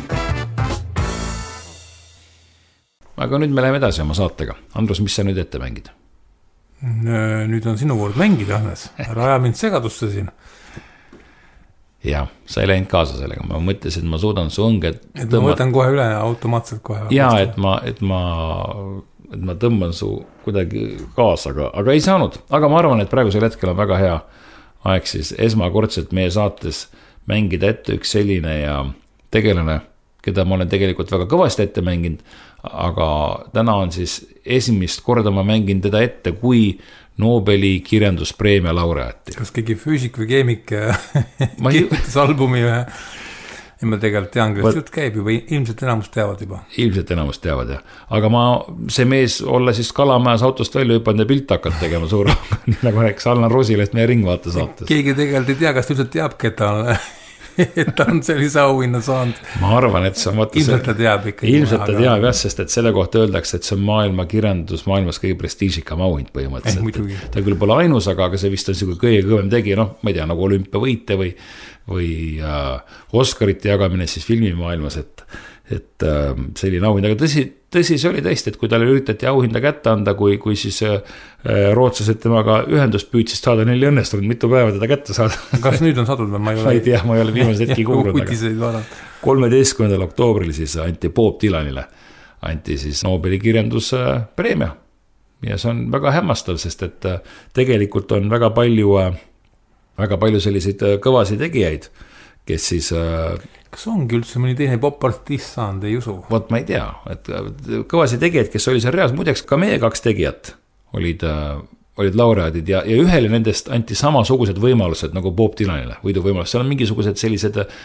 Aga nüüd me läheme edasi oma saatega. Andrus, mis sa nüüd ette mängid? Nüüd on sinu kord mängida, Hannes. Ära aja mind segadusse siin. Ja, sa ei läinud kaasa sellega. Ma mõtlesin, et ma suudan su õnged et ma võtan kohe üle automaatselt kohe. Ja, et ma, et ma, et ma tõmban su kuidagi kaasa, aga, aga ei saanud. Aga ma arvan, et praegusel hetkel on väga hea aeg siis esmakordselt meie saates mängida ette üks selline ja tegelane, keda ma olen tegelikult väga kõvasti ette mänginud, aga täna on siis esimest korda ma mängin teda ette kui Nobeli kirjanduspreemia laureaati. Kas keegi füüsik või keemik kirjutas albumi ühe? Ja ma tegelikult tean, kuidas jutt käib juba, ilmselt enamus teavad juba. Ilmselt enamus teavad, jah. Aga ma, see mees olla siis Kalamäes autost välja hüpanud ja pilt hakanud tegema suur, nagu rääks Allan Rosilest meie Ringvaate saates. Keegi tegelikult ei tea, kas ta üldse teabki, et ta on, et ta on sellise auhinna saanud. Ma arvan, et see on... Ilmselt ta teab ikka. Ilmselt ta teab, jah, sest et selle kohta öeldakse, et see on maailma kirjandus, maailmas kõige prestiižikam auhind põhimõtteliselt. Eh, ta küll pole ainus, aga see vist on siuke kõige kõvem tegi, noh, ma ei tea, nagu olümpiavõite või või äh, Oscarite jagamine siis filmimaailmas, et, et äh, selline auhind, aga tõsi, tõsi see oli tõesti, et kui talle üritati auhinda kätte anda, kui, kui siis äh, rootslased temaga ühendust püüdsid saada, neil ei õnnestunud mitu päeva teda kätte saada. Kas nüüd on sadud või ma ei ole? Ma ei tea, ma ei ole viimased hetki kuulnud. kolmeteistkümnendal oktoobril siis anti Bob Dylanile, anti siis Nobeli kirjanduspreemia ja see on väga hämmastav, sest et tegelikult on väga palju väga palju selliseid kõvasi tegijaid, kes siis... Kas ongi üldse mõni teine popartist saanud, ei usu? Vot ma ei tea, et kõvasi tegijaid, kes oli seal reas, muideks ka meie kaks tegijat olid, olid laureaadid ja, ja ühele nendest anti samasugused võimalused nagu Bob Dylanile, võiduvõimalused, seal on mingisugused sellised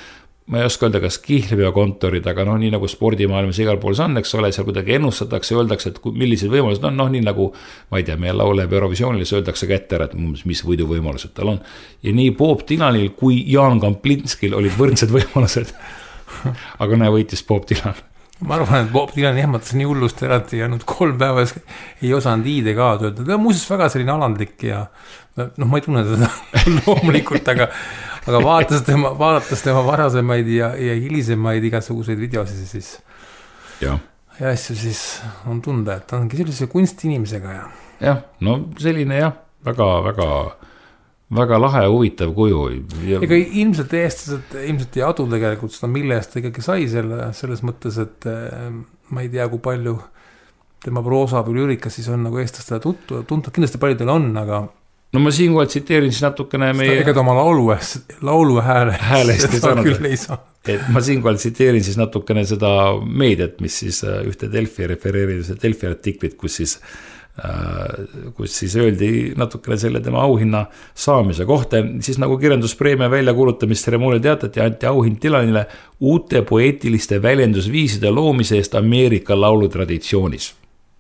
ma ei oska öelda, kas kihlveokontorid, aga noh, nii nagu spordimaailmas igal pool see on, eks ole, seal kuidagi ennustatakse, öeldakse, et millised võimalused on, noh, nii nagu, ma ei tea, meie lauleb Eurovisioonilis öeldakse kätte ära, et mis võiduvõimalused tal on. Ja nii Bob Dylanil kui Jaan Kamplinskil olid võrdsed võimalused. Aga näe, võitis Bob Dylan. Ma arvan, et Bob Dylan jahmatas nii hullust erati ja nüüd kolm päeva ei osanud I-de ka töötada. Ta on muuseas väga selline alandlik ja noh, ma ei tunne seda loomulikult, aga aga vaadates tema, vaadates tema varasemaid ja, ja hilisemaid igasuguseid videosid, siis ja. ja asju siis on tunda, et ta ongi sellise kunstiinimesega. Ja. jah, no selline jah, väga, väga, väga lahe ja huvitav kuju. Ja... ega ilmselt eestlased, ilmselt ei adu tegelikult seda, mille eest ta ikkagi sai selle, selles mõttes, et ma ei tea, kui palju tema proosa või lüürikas siis on nagu eestlastele tuttu, tuntud, kindlasti paljudel on, aga no ma siinkohal tsiteerin siis natukene meie... ega ta oma laulu, laulu hääle häälest ei saanud. Küll ei saanud. Et ma siinkohal tsiteerin siis natukene seda meediat, mis siis ühte Delfi refereerides Delfi artiklit, kus siis, kus siis öeldi natukene selle tema auhinna saamise kohta. Siis nagu kirjanduspreemia väljakuulutamisteremoonial teatati, anti auhind Dylanile uute poeetiliste väljendusviiside loomise eest Ameerika laulutraditsioonis.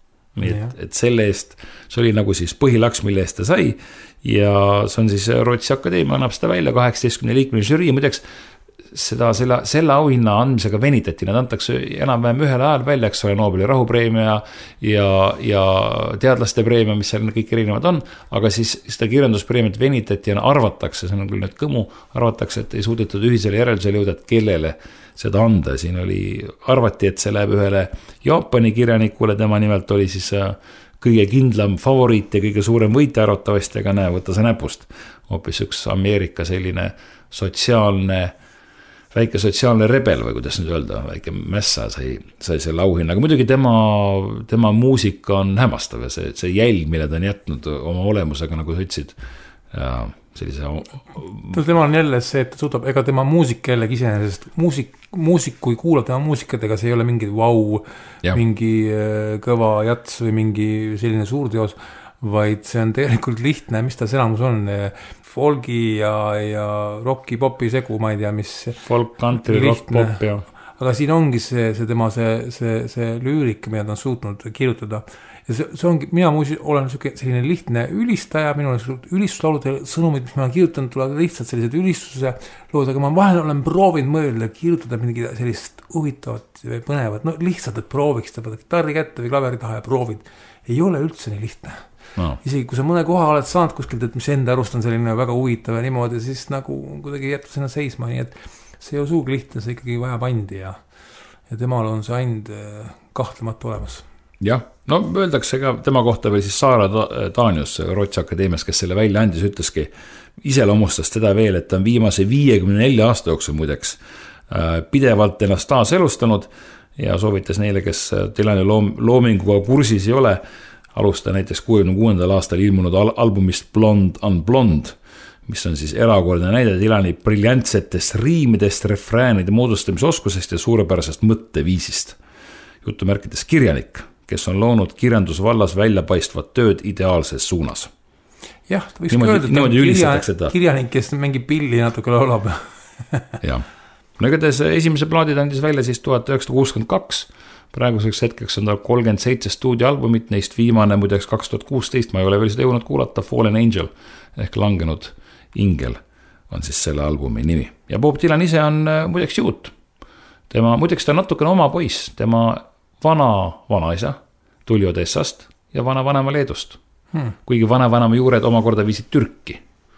Et, et selle eest, see oli nagu siis põhilaks, mille eest ta sai ja see on siis Rootsi Akadeemia annab seda välja kaheksateistkümne liikmeline žürii, muideks seda, selle, selle auhinna andmisega venitati, nad antakse enam-vähem ühel ajal välja, eks ole, Nobeli rahupreemia ja, ja teadlaste preemia, mis seal kõik erinevad on, aga siis seda kirjanduspreemiat venitati ja arvatakse, see on küll nüüd kõmu, arvatakse, et ei suudetud ühisele järeldusele jõuda, et kellele seda anda, siin oli, arvati, et see läheb ühele Jaapani kirjanikule, tema nimelt oli siis kõige kindlam favoriit ja kõige suurem võitja arvatavasti, aga näe, võtta see näpust. Hoopis üks Ameerika selline sotsiaalne, väike sotsiaalne rebel või kuidas nüüd öelda, väike mässa sai, sai selle auhinna, aga muidugi tema, tema muusika on hämmastav ja see, see jälg, mille ta on jätnud oma olemusega, nagu sa ütlesid, ja sellise... tema on jälle see, et ta suudab, ega tema muusik jällegi iseenesest, muusik, muusik, kui kuulab tema muusikatega, see ei ole mingi vau, ja. mingi kõva jats või mingi selline suurteos, vaid see on tegelikult lihtne, mis ta selamus on, folgi ja, ja rocki, popi segu, ma ei tea, mis... Folk, country, rock, pop, ja. Aga siin ongi see, see tema see, see, see lüürik, mida ta on suutnud kirjutada. Ja see, see ongi, mina muusi olen selline lihtne ülistaja, minu on ülistuslaulude sõnumid, mis ma olen kirjutanud, tulevad lihtsalt sellised ülistuse lood, aga ma vahel olen proovinud mõelda, kirjutada mingi sellist huvitavat või põnevat, no lihtsalt, et prooviks, ta võtta gitarri kätte või klaveri taha ja proovid. Ei ole üldse nii lihtne. No. Isegi kui sa mõne koha oled saanud kuskilt, et mis enda arust on selline väga huvitav ja niimoodi, siis nagu kuidagi jätta sinna seisma, nii et see ei ole suugi lihtne, see ikkagi vajab andi ja, ja temal on see and kahtlemata olemas. Jah, no öeldakse ka tema kohta veel siis Saara Taanius Rootsi Akadeemias, kes selle välja andis, ütleski, iseloomustas teda veel, et ta on viimase viiekümne nelja aasta jooksul muideks pidevalt ennast taas elustanud ja soovitas neile, kes Dylani loom, loominguga kursis ei ole, alusta näiteks kuuekümne kuuendal aastal ilmunud al- albumist Blonde on Blonde, mis on siis erakordne näide Dylani briljantsetest riimidest, refräänide moodustamisoskusest ja suurepärasest mõtteviisist. Jutumärkides kirjanik, kes on loonud kirjandusvallas väljapaistvat tööd ideaalses suunas. Jah, ta võiks niimoodi, öelda, et kirja, kirjanik, kes mingi pilli natuke laulab. jah, no igatahes esimese plaadid andis välja siis tuhat üheksasada kuuskümmend kaks, praeguseks hetkeks on tal kolmkümmend seitse stuudioalbumit, neist viimane muideks kaks tuhat kuusteist, ma ei ole veel seda jõudnud kuulata, Fallen Angel ehk langenud ingel on siis selle albumi nimi. Ja Bob Dylan ise on muideks juut. Tema, muideks ta on natukene oma poiss, tema vana vanaisa tuli Odessast ja vana vanema Leedust. Hmm. Kuigi vana vanema juured omakorda viisid Türki.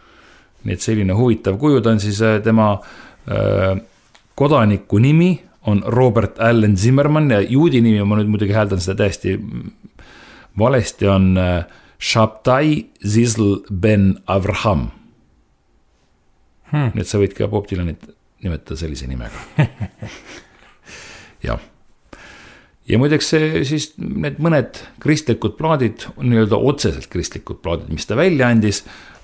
Nii et selline huvitav kuju, ta on siis tema äh, kodaniku nimi on Robert Allen Zimmerman ja juudi nimi, ma nüüd muidugi hääldan seda täiesti valesti, on äh, Shabtai Zizl Ben Avraham. Hmm. Nii et sa võid ka Bob Dylanit nimetada sellise nimega. jah. Ja muideks see, siis need mõned kristlikud plaadid, nii-öelda otseselt kristlikud plaadid, mis ta välja andis,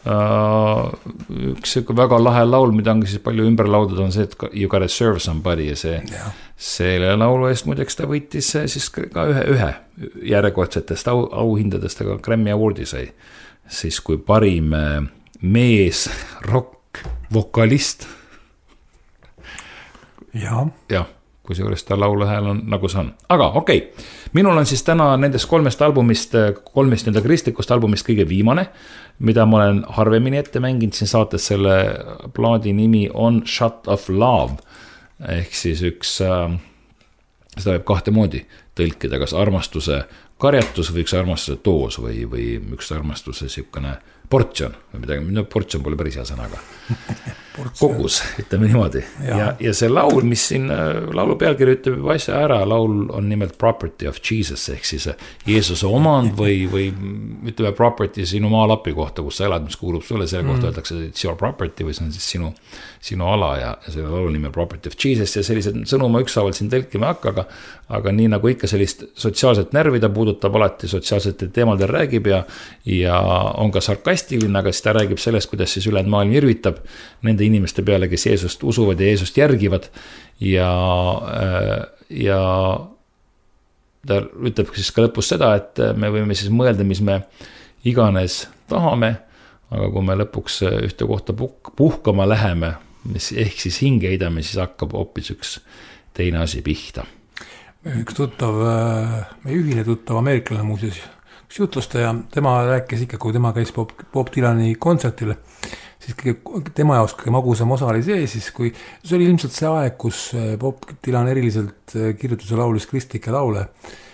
üks väga lahe laul, mida on siis palju ümber laudud, on see, et You Gotta Serve Somebody ja see, ja. Selle laulu eest muideks ta võitis siis ka ühe, ühe järjekordsetest au, auhindadest, aga Grammy Awardi sai siis kui parim mees rock vokalist. ja, jah, kui seejuures ta laulu hääl on nagu see on. Aga okei okay., minul on siis täna nendest kolmest albumist, kolmest nii-öelda kristlikust albumist kõige viimane, mida ma olen harvemini ette mänginud siin saates. Selle plaadi nimi on Shot of Love ehk siis üks, seda võib kahte moodi tõlkida, kas armastuse karjatus või üks armastuse doos või, või üks armastuse siukene portsjon või midagi, no portsjon pole päris hea sõnaga. Kogus, ütleme niimoodi. Ja, ja, ja see laul, mis siin laulu pealkiri ütleb asja ära, laul on nimelt Property of Jesus ehk siis Jeesuse omand või, või ütleme property sinu maalapi kohta, kus sa elad, mis kuulub sulle, selle kohta mm. öeldakse, it's your property või see on siis sinu, sinu ala ja, ja selle laulu nimi Property of Jesus ja sellised sõnuma ükshaaval siin tõlkima hakka, aga, aga nii nagu ikka sellist sotsiaalset närvi ta puudutab alati, sotsiaalsete teemadel räägib ja, ja on ka sarkastiline, aga siis ta räägib sellest, kuidas siis ülejäänud maailm irvitab nende inimeste peale, kes Jeesust usuvad ja Jeesust järgivad ja, ja ta ütleb siis ka lõpus seda, et me võime siis mõelda, mis me iganes tahame, aga kui me lõpuks ühte kohta puh- puhkama läheme, mis ehk siis hinge heidame, siis hakkab hoopis üks teine asi pihta. Üks tuttav, meie ühine tuttav ameeriklane muuseas, üks jutlustaja, tema rääkis ikka, kui tema käis Bob, Bob Dylani kontsertile, siis kõige, tema jaoks kõige magusam osa oli see, siis kui see oli ilmselt see aeg, kus Bob Dylan eriliselt kirjutas ja laulis kristlikke laule.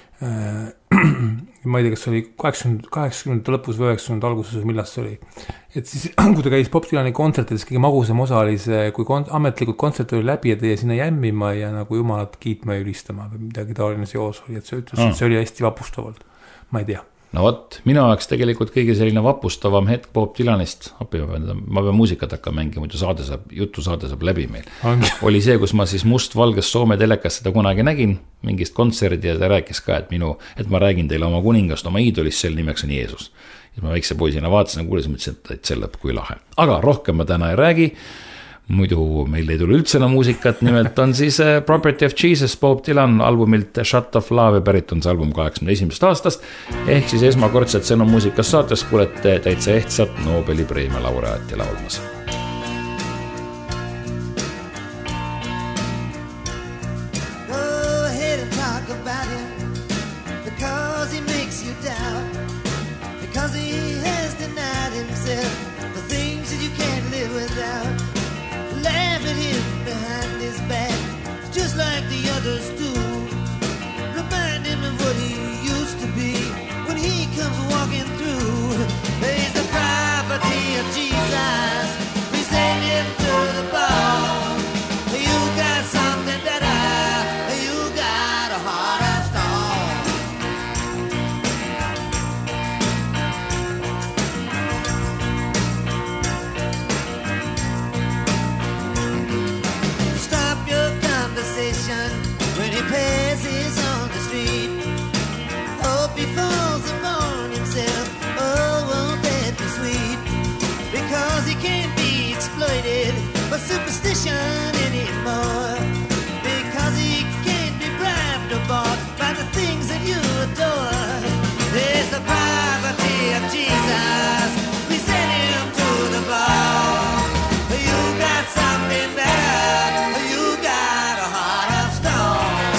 Ma ei tea, kas see oli kaheksakümnendate lõpus või üheksakümnendate alguses, millast see oli. Et siis, kui ta käis Bob Dylani kontsertides, kõige magusam osa oli see, kui kon- ametlikult kontsert oli läbi ja teie sinna jämmima ja nagu jumalat kiitma ja ülistama või midagi taoline seos oli, et see ütles, et see oli hästi vapustavalt. Ma ei tea. No vot, minu jaoks tegelikult kõige selline vapustavam hetk Bob Dylanist, appi, ma pean, ma pean muusikat hakka mängima, muidu saade saab, jutu saade saab läbi meil. Oli see, kus ma siis must-valges Soome telekas seda kunagi nägin, mingist kontserdi ja ta rääkis ka, et minu, et ma räägin teile oma kuningast, oma iidolist, sel nimeks on Jeesus. Ja ma väikse poisina vaatasin ja kuulisin, mõtlesin, et see lõpp kui lahe. Aga rohkem ma täna ei räägi. Muidu meil ei tule üldse enam muusikat, nimelt on siis Property of Jesus Bob Dylan albumilt Shot of Love pärit on see album kaheksakümne esimesest aastast ehk siis esmakordselt see on muusikas saates kuulete täitsa ehtsat Nobeli preemia laureaati laulmas. Go ahead and talk about him because he makes you doubt, because he has denied himself the things that you can't live without. Laugh at him behind his back, just like the others do. Remind him of what he used to be when he comes walking through. He's the property of Jesus. We send him to the ball. You got something better. You got a heart of stone. Stop your conversation when he passes on the street. Hope he falls upon himself. Oh, won't that be sweet? Because he can't be exploited by superstition anymore. Because he can't be bribed or bought by the things that you adore. There's the poverty of Jesus. We send him to the bar. You got something better. You got a heart of stone.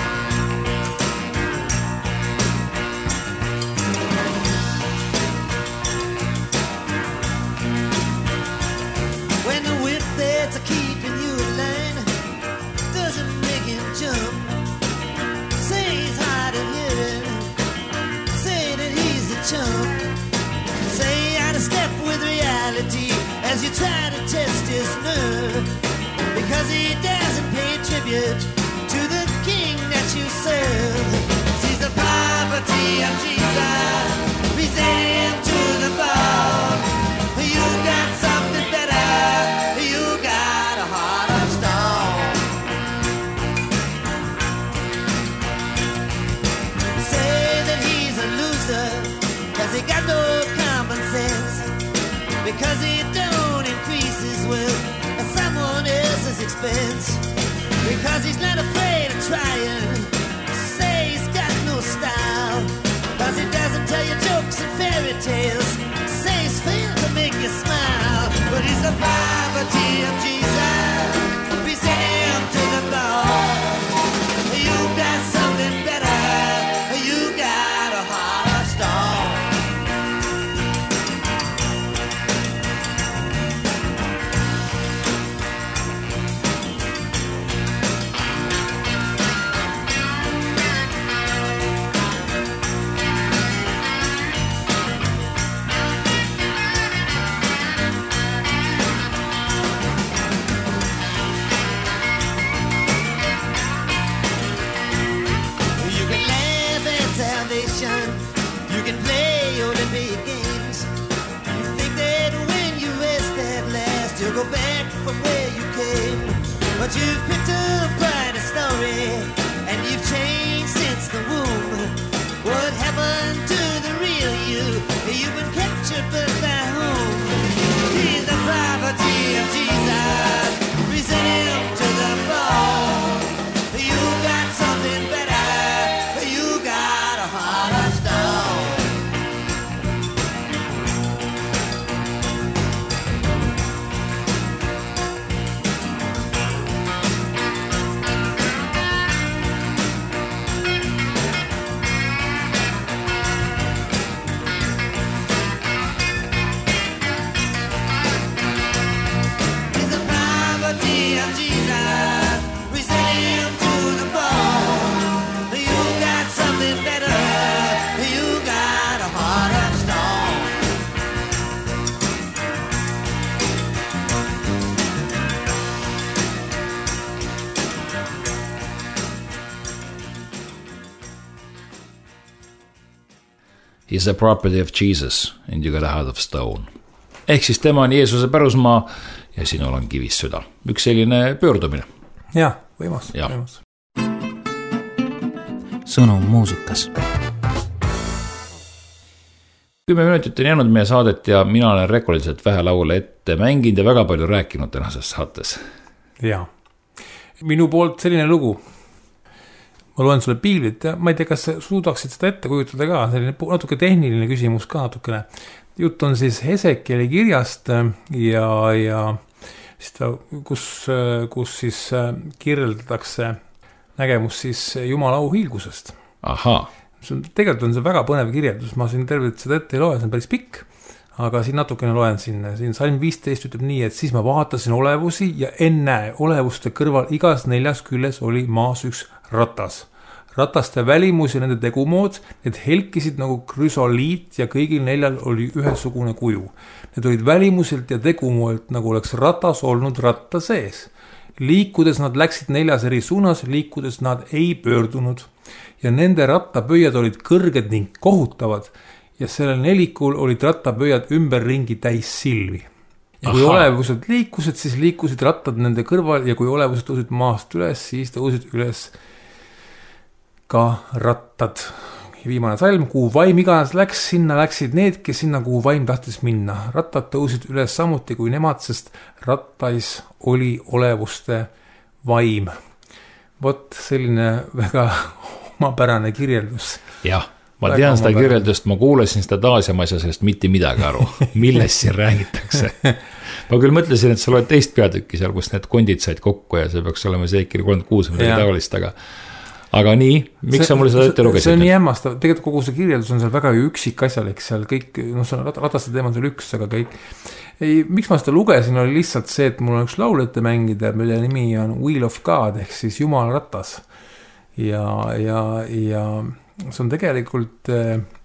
When the whip that's keeping you in line doesn't make him jump, say he's hard of hearing, say that he's a chump, say out of step with reality as you try to test his nerve, because he doesn't pay tribute to the king that you serve. He's the property of Jesus. We send him to the bar. You got something better. You got a heart of stone. Say that he's a loser, cause he got no common sense, because he don't increase his wealth at someone else's expense, because he's not afraid of trying. Say he's got no style, cause he doesn't tell you jokes and fairy tales. Say he's failed to make you smile, but he's the poverty of Jesus. We send him to the bar. you've picked up quite a story, and you've changed since the womb. What happened to the real you? You've been captured but by whom? He's the property of Jesus. Resent him to the bone. You got something better. You got a heart of stone. He's a property of Jesus and you got a heart of stone. Ehk siis tema on Jeesuse pärusmaa ja sinul on kivist süda. Üks selline pöördumine. Jah, võimas, ja. võimas. Sõnum muusikas. Kümme minutit on jäänud meie saadet ja mina olen rekordiliselt vähe laule ette mänginud ja väga palju rääkinud tänases saates. Jaa. Minu poolt selline lugu. Ma loen sulle piiblit ja ma ei tea, kas suudaksid seda ette kujutada ka, selline natuke tehniline küsimus ka natukene. Jutt on siis Hesekieli kirjast ja, ja kus, kus siis kirjeldatakse nägemus siis Jumala auhiilgusest. Aha. Tegelikult on see väga põnev kirjeldus, ma siin tervet seda ette ei loe, see on päris pikk, aga siin natukene loen siin, siin salm viisteist ütleb nii, et siis ma vaatasin olevusi ja enne olevuste kõrval igas neljas külles oli maas üks ratas. Rataste välimus ja nende tegumood, need helkisid nagu krüsoliit ja kõigil neljal oli ühesugune kuju. Need olid välimuselt ja tegumoelt, nagu oleks ratas olnud ratta sees. Liikudes nad läksid neljas eri suunas, liikudes nad ei pöördunud. Ja nende rattapöiad olid kõrged ning kohutavad ja sellel nelikul olid rattapöiad ümberringi täis silvi. Ja kui Aha. olevuselt liikusid, siis liikusid rattad nende kõrval ja kui olevuselt tõusid maast üles, siis tõusid üles ka rattad. Ja viimane salm, kuhu vaim iganes läks, sinna läksid need, kes sinna, kuhu vaim tahtis minna. Rattad tõusid üles samuti kui nemad, sest rattais oli olevuste vaim. Vot selline väga omapärane kirjeldus. Jah, ma väga tean seda kirjeldust, ma kuulasin seda taas ja ma ei saa sellest mitte midagi aru, millest siin räägitakse. Ma küll mõtlesin, et sa loed teist peatükki seal, kus need kondid said kokku ja see peaks olema Hesekieli kolmkümmend kuus või midagi taolist, aga Aga nii, miks see, sa mulle seda ette lugesid? See on nii hämmastav, tegelikult kogu see kirjeldus on seal väga üksik asjalik, seal kõik, noh, see on rataste teema seal üks, aga kõik. Ei, miks ma seda lugesin, oli lihtsalt see, et mul on üks laul ette mängida, mille nimi on Wheel of God, ehk siis Jumala ratas. Ja, ja, ja see on tegelikult...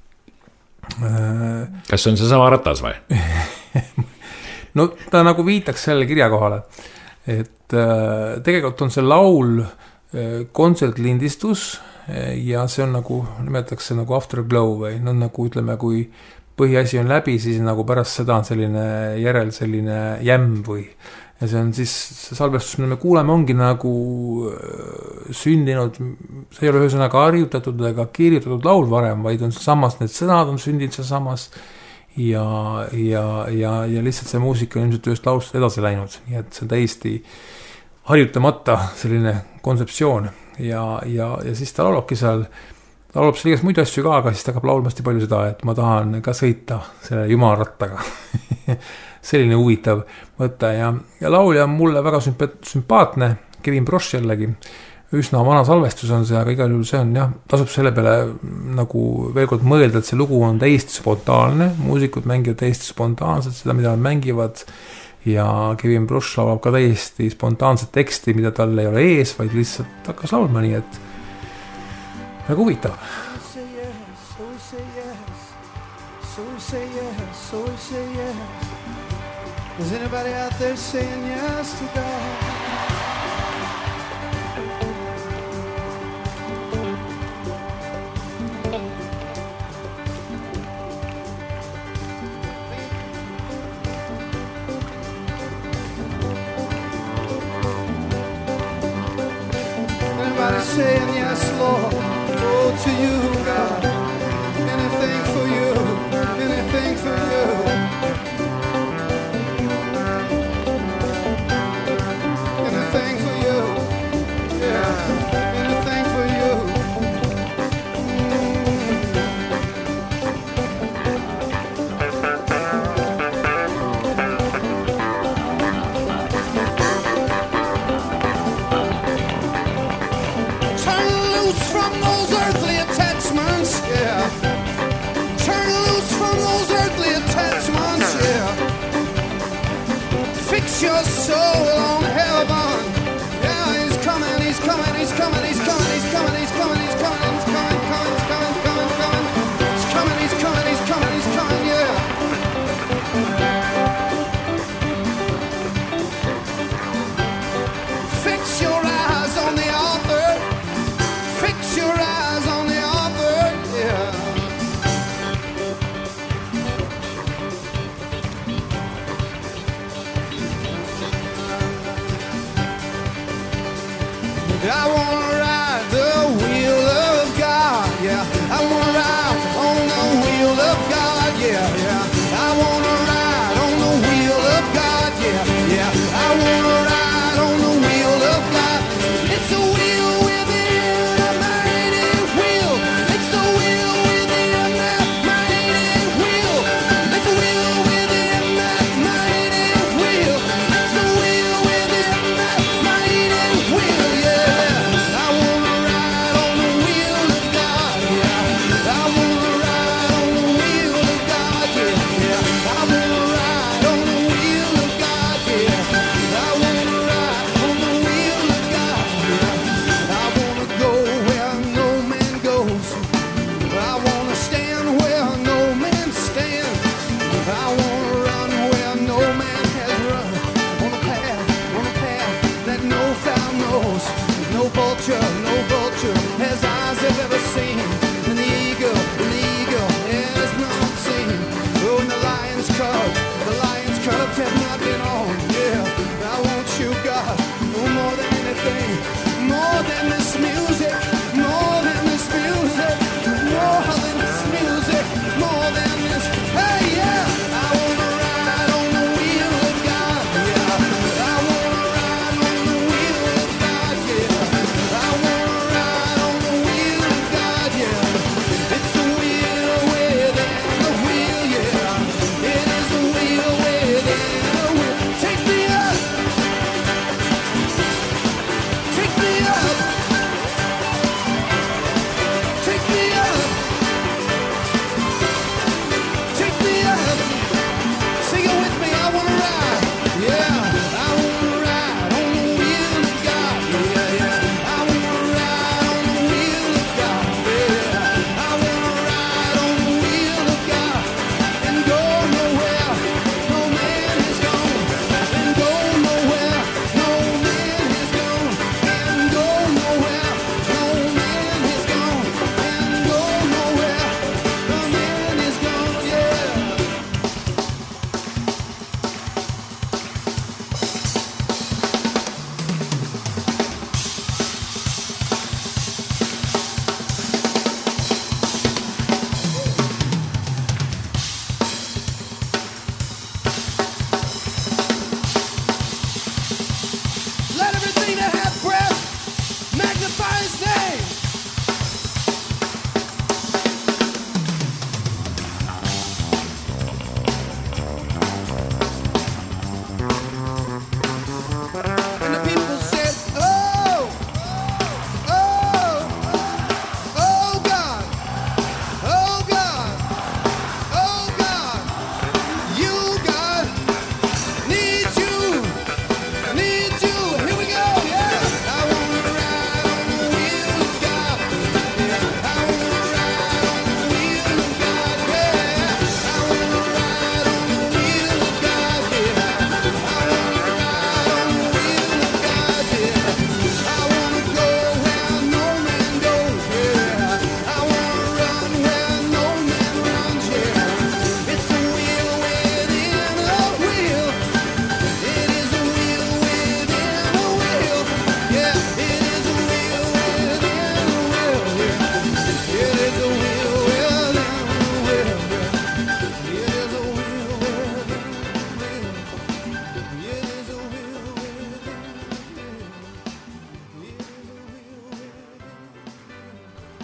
Äh, Kas see on see sama ratas või? No ta nagu viitaks selle kirja kohale, et äh, tegelikult on see laul kontsertlindistus ja see on nagu, nimetatakse nagu afterglow või no nagu ütleme, kui põhiasi on läbi, siis nagu pärast seda on selline järel selline jämm või ja see on siis see salvestus, mida me kuuleme, ongi nagu sündinud, see ei ole ühesõnaga harjutatud ega kirjutatud laul varem, vaid on samas, need sõnad on sündinud see samas ja, ja, ja, ja lihtsalt see muusika on ilmselt ühest laulust edasi läinud, nii et see on täiesti harjutamata selline kontseptsioon ja, ja, ja siis ta laulabki seal, ta laulab seal igast muid asju ka, aga siis ta hakkab laulmasti palju seda, et ma tahan ka sõita selle jumalarattaga. Selline huvitav võtta ja, ja laulja on mulle väga sümpaatne, Kevin Brosh jällegi, üsna vana salvestus on see, aga igal juhul see on jah, tasub selle peale nagu veel kord mõelda, et see lugu on täiesti spontaanne, muusikud mängivad täiesti spontaanselt seda, mida nad mängivad ja Kevin Brosh laulab ka täiesti spontaanset teksti, mida tal ei ole ees, vaid lihtsalt hakkas laulma nii, et väga huvitav. So yes, so say yes, so say yes, so say yes. Is anybody out there saying yes to God? Everybody saying yes, Lord. Oh, to you, God. Anything for you. Anything for you. Anything for you. Yeah. Anything for you. From those earthly attachments, yeah. Turn loose from those earthly attachments, yeah. Fix your soul on heaven. Yeah, he's coming, he's coming, he's coming, he's coming, he's coming, he's coming, he's coming, he's coming, coming, coming, coming, coming. He's coming, he's coming, he's coming, he's coming, yeah. Fix your eyes on the author. Fix your eyes on the author, yeah.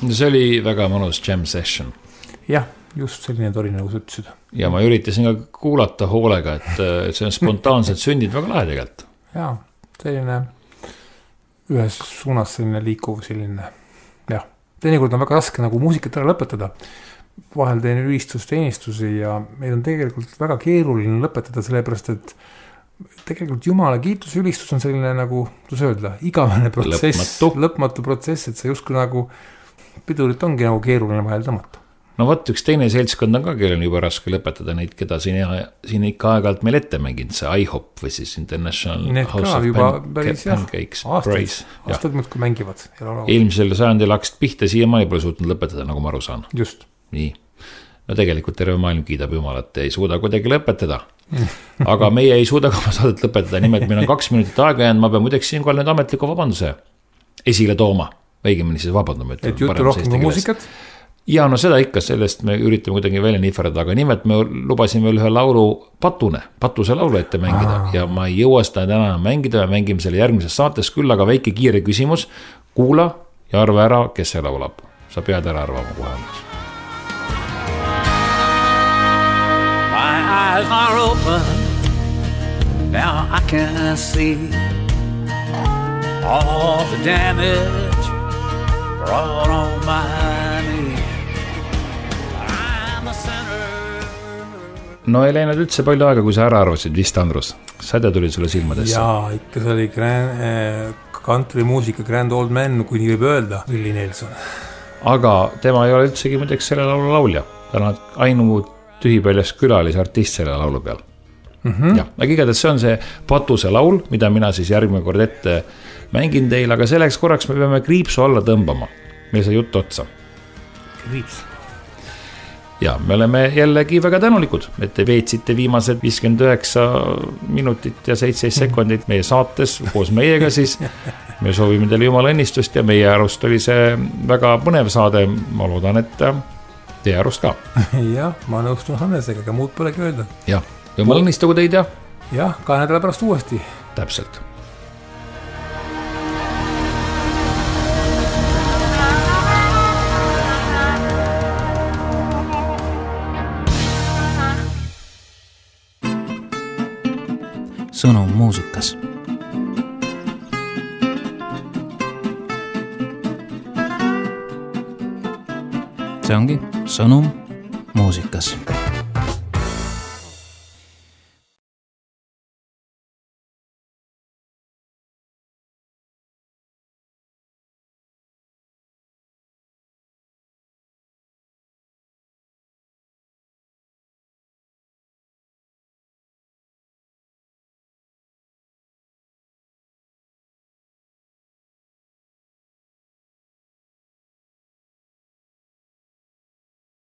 see oli väga mõnus jam session. Jah, just selline tori nagu sa ütlesid. Ja ma üritasin ka kuulata hoolega, et, et see on spontaanselt sündid väga lahe tegelikult. Jaa, selline ühes suunas selline liikuv selline, jah. Teinekord on väga raske nagu muusikat ära lõpetada. Vahel teen ülistusteenistusi ja meil on tegelikult väga keeruline lõpetada, sellepärast, et tegelikult jumala kiitus ülistus on selline nagu, kuidas öelda, igavene protsess, lõpmatu, lõpmatu protsess, et see justkui nagu pidurit ongi nagu keeruline vahel tõmmata. No võt, üks teine seltskond on ka, kellel on juba raske lõpetada neid, keda siin, siin ikka aeg-alt meil ette mänginud, see I HOP või siis International Need House of päris, Pancakes. Aastad, aastad mõtku mängivad. Eelmisel sajandil hakkasid pihta, siia ma ei pole suutnud lõpetada, nagu ma aru saan. Just. Nii. No tegelikult terve maailm kiidab jumalat, ei suuda kuidagi lõpetada. Aga meie ei suuda ka saadet lõpetada, nimelt meil on kaks minutit aega jäänud, ma pean muideks siin kohe nüüd ametliku vabanduse esile tooma. Õigemini siis vabandame. Et juttu rohkem kui muusikat? Ja no seda ikka, sellest me üritame kuidagi välja niferdada, aga nimelt me lubasime ühe laulu Patune, Patuse laulu ette mängida Aa. ja ma ei jõua seda täna mängida ja mängime selle järgmises saates küll, aga väike kiire küsimus, kuula ja arva ära, kes see laulab. Sa pead ära arvama kohe alles. My eyes are open, now I can see all the damage brought on my knee. No ei läinud üldse palju aega, kui sa ära arvasid, vist Andrus. Säde tuli sulle silmadesse. Jaa, ikka see oli grand, eh, country muusika Grand Old Man, kui nii võib öelda, Willie Nelson. Aga tema ei ole üldsegi muideks selle laulu laulja. Ta on ainu tühipäljas külalis artist selle laulu peal. Mm-hmm. Ja, aga igatahes see on see Patuse laul, mida mina siis järgmine kord ette mängin teil, aga selleks korraks me peame kriipsu alla tõmbama. Meil see jutt otsa. Kriips. Ja me oleme jällegi väga tänulikud, et te veetsite viimased viiskümmend üheksa minutit ja seitseteist sekundit meie saates koos meiega siis. Me soovime teile jumala õnnistust ja meie arust oli see väga põnev saade. Ma loodan, et teie arust ka. Jah, ma nõustun Hannesega, aga muud polegi öelda. Jah, jumala õnnistagu teid ja. Jah, kahe nädala pärast uuesti. Täpselt. Sõnum muusikas. See ongi sõnum muusikas.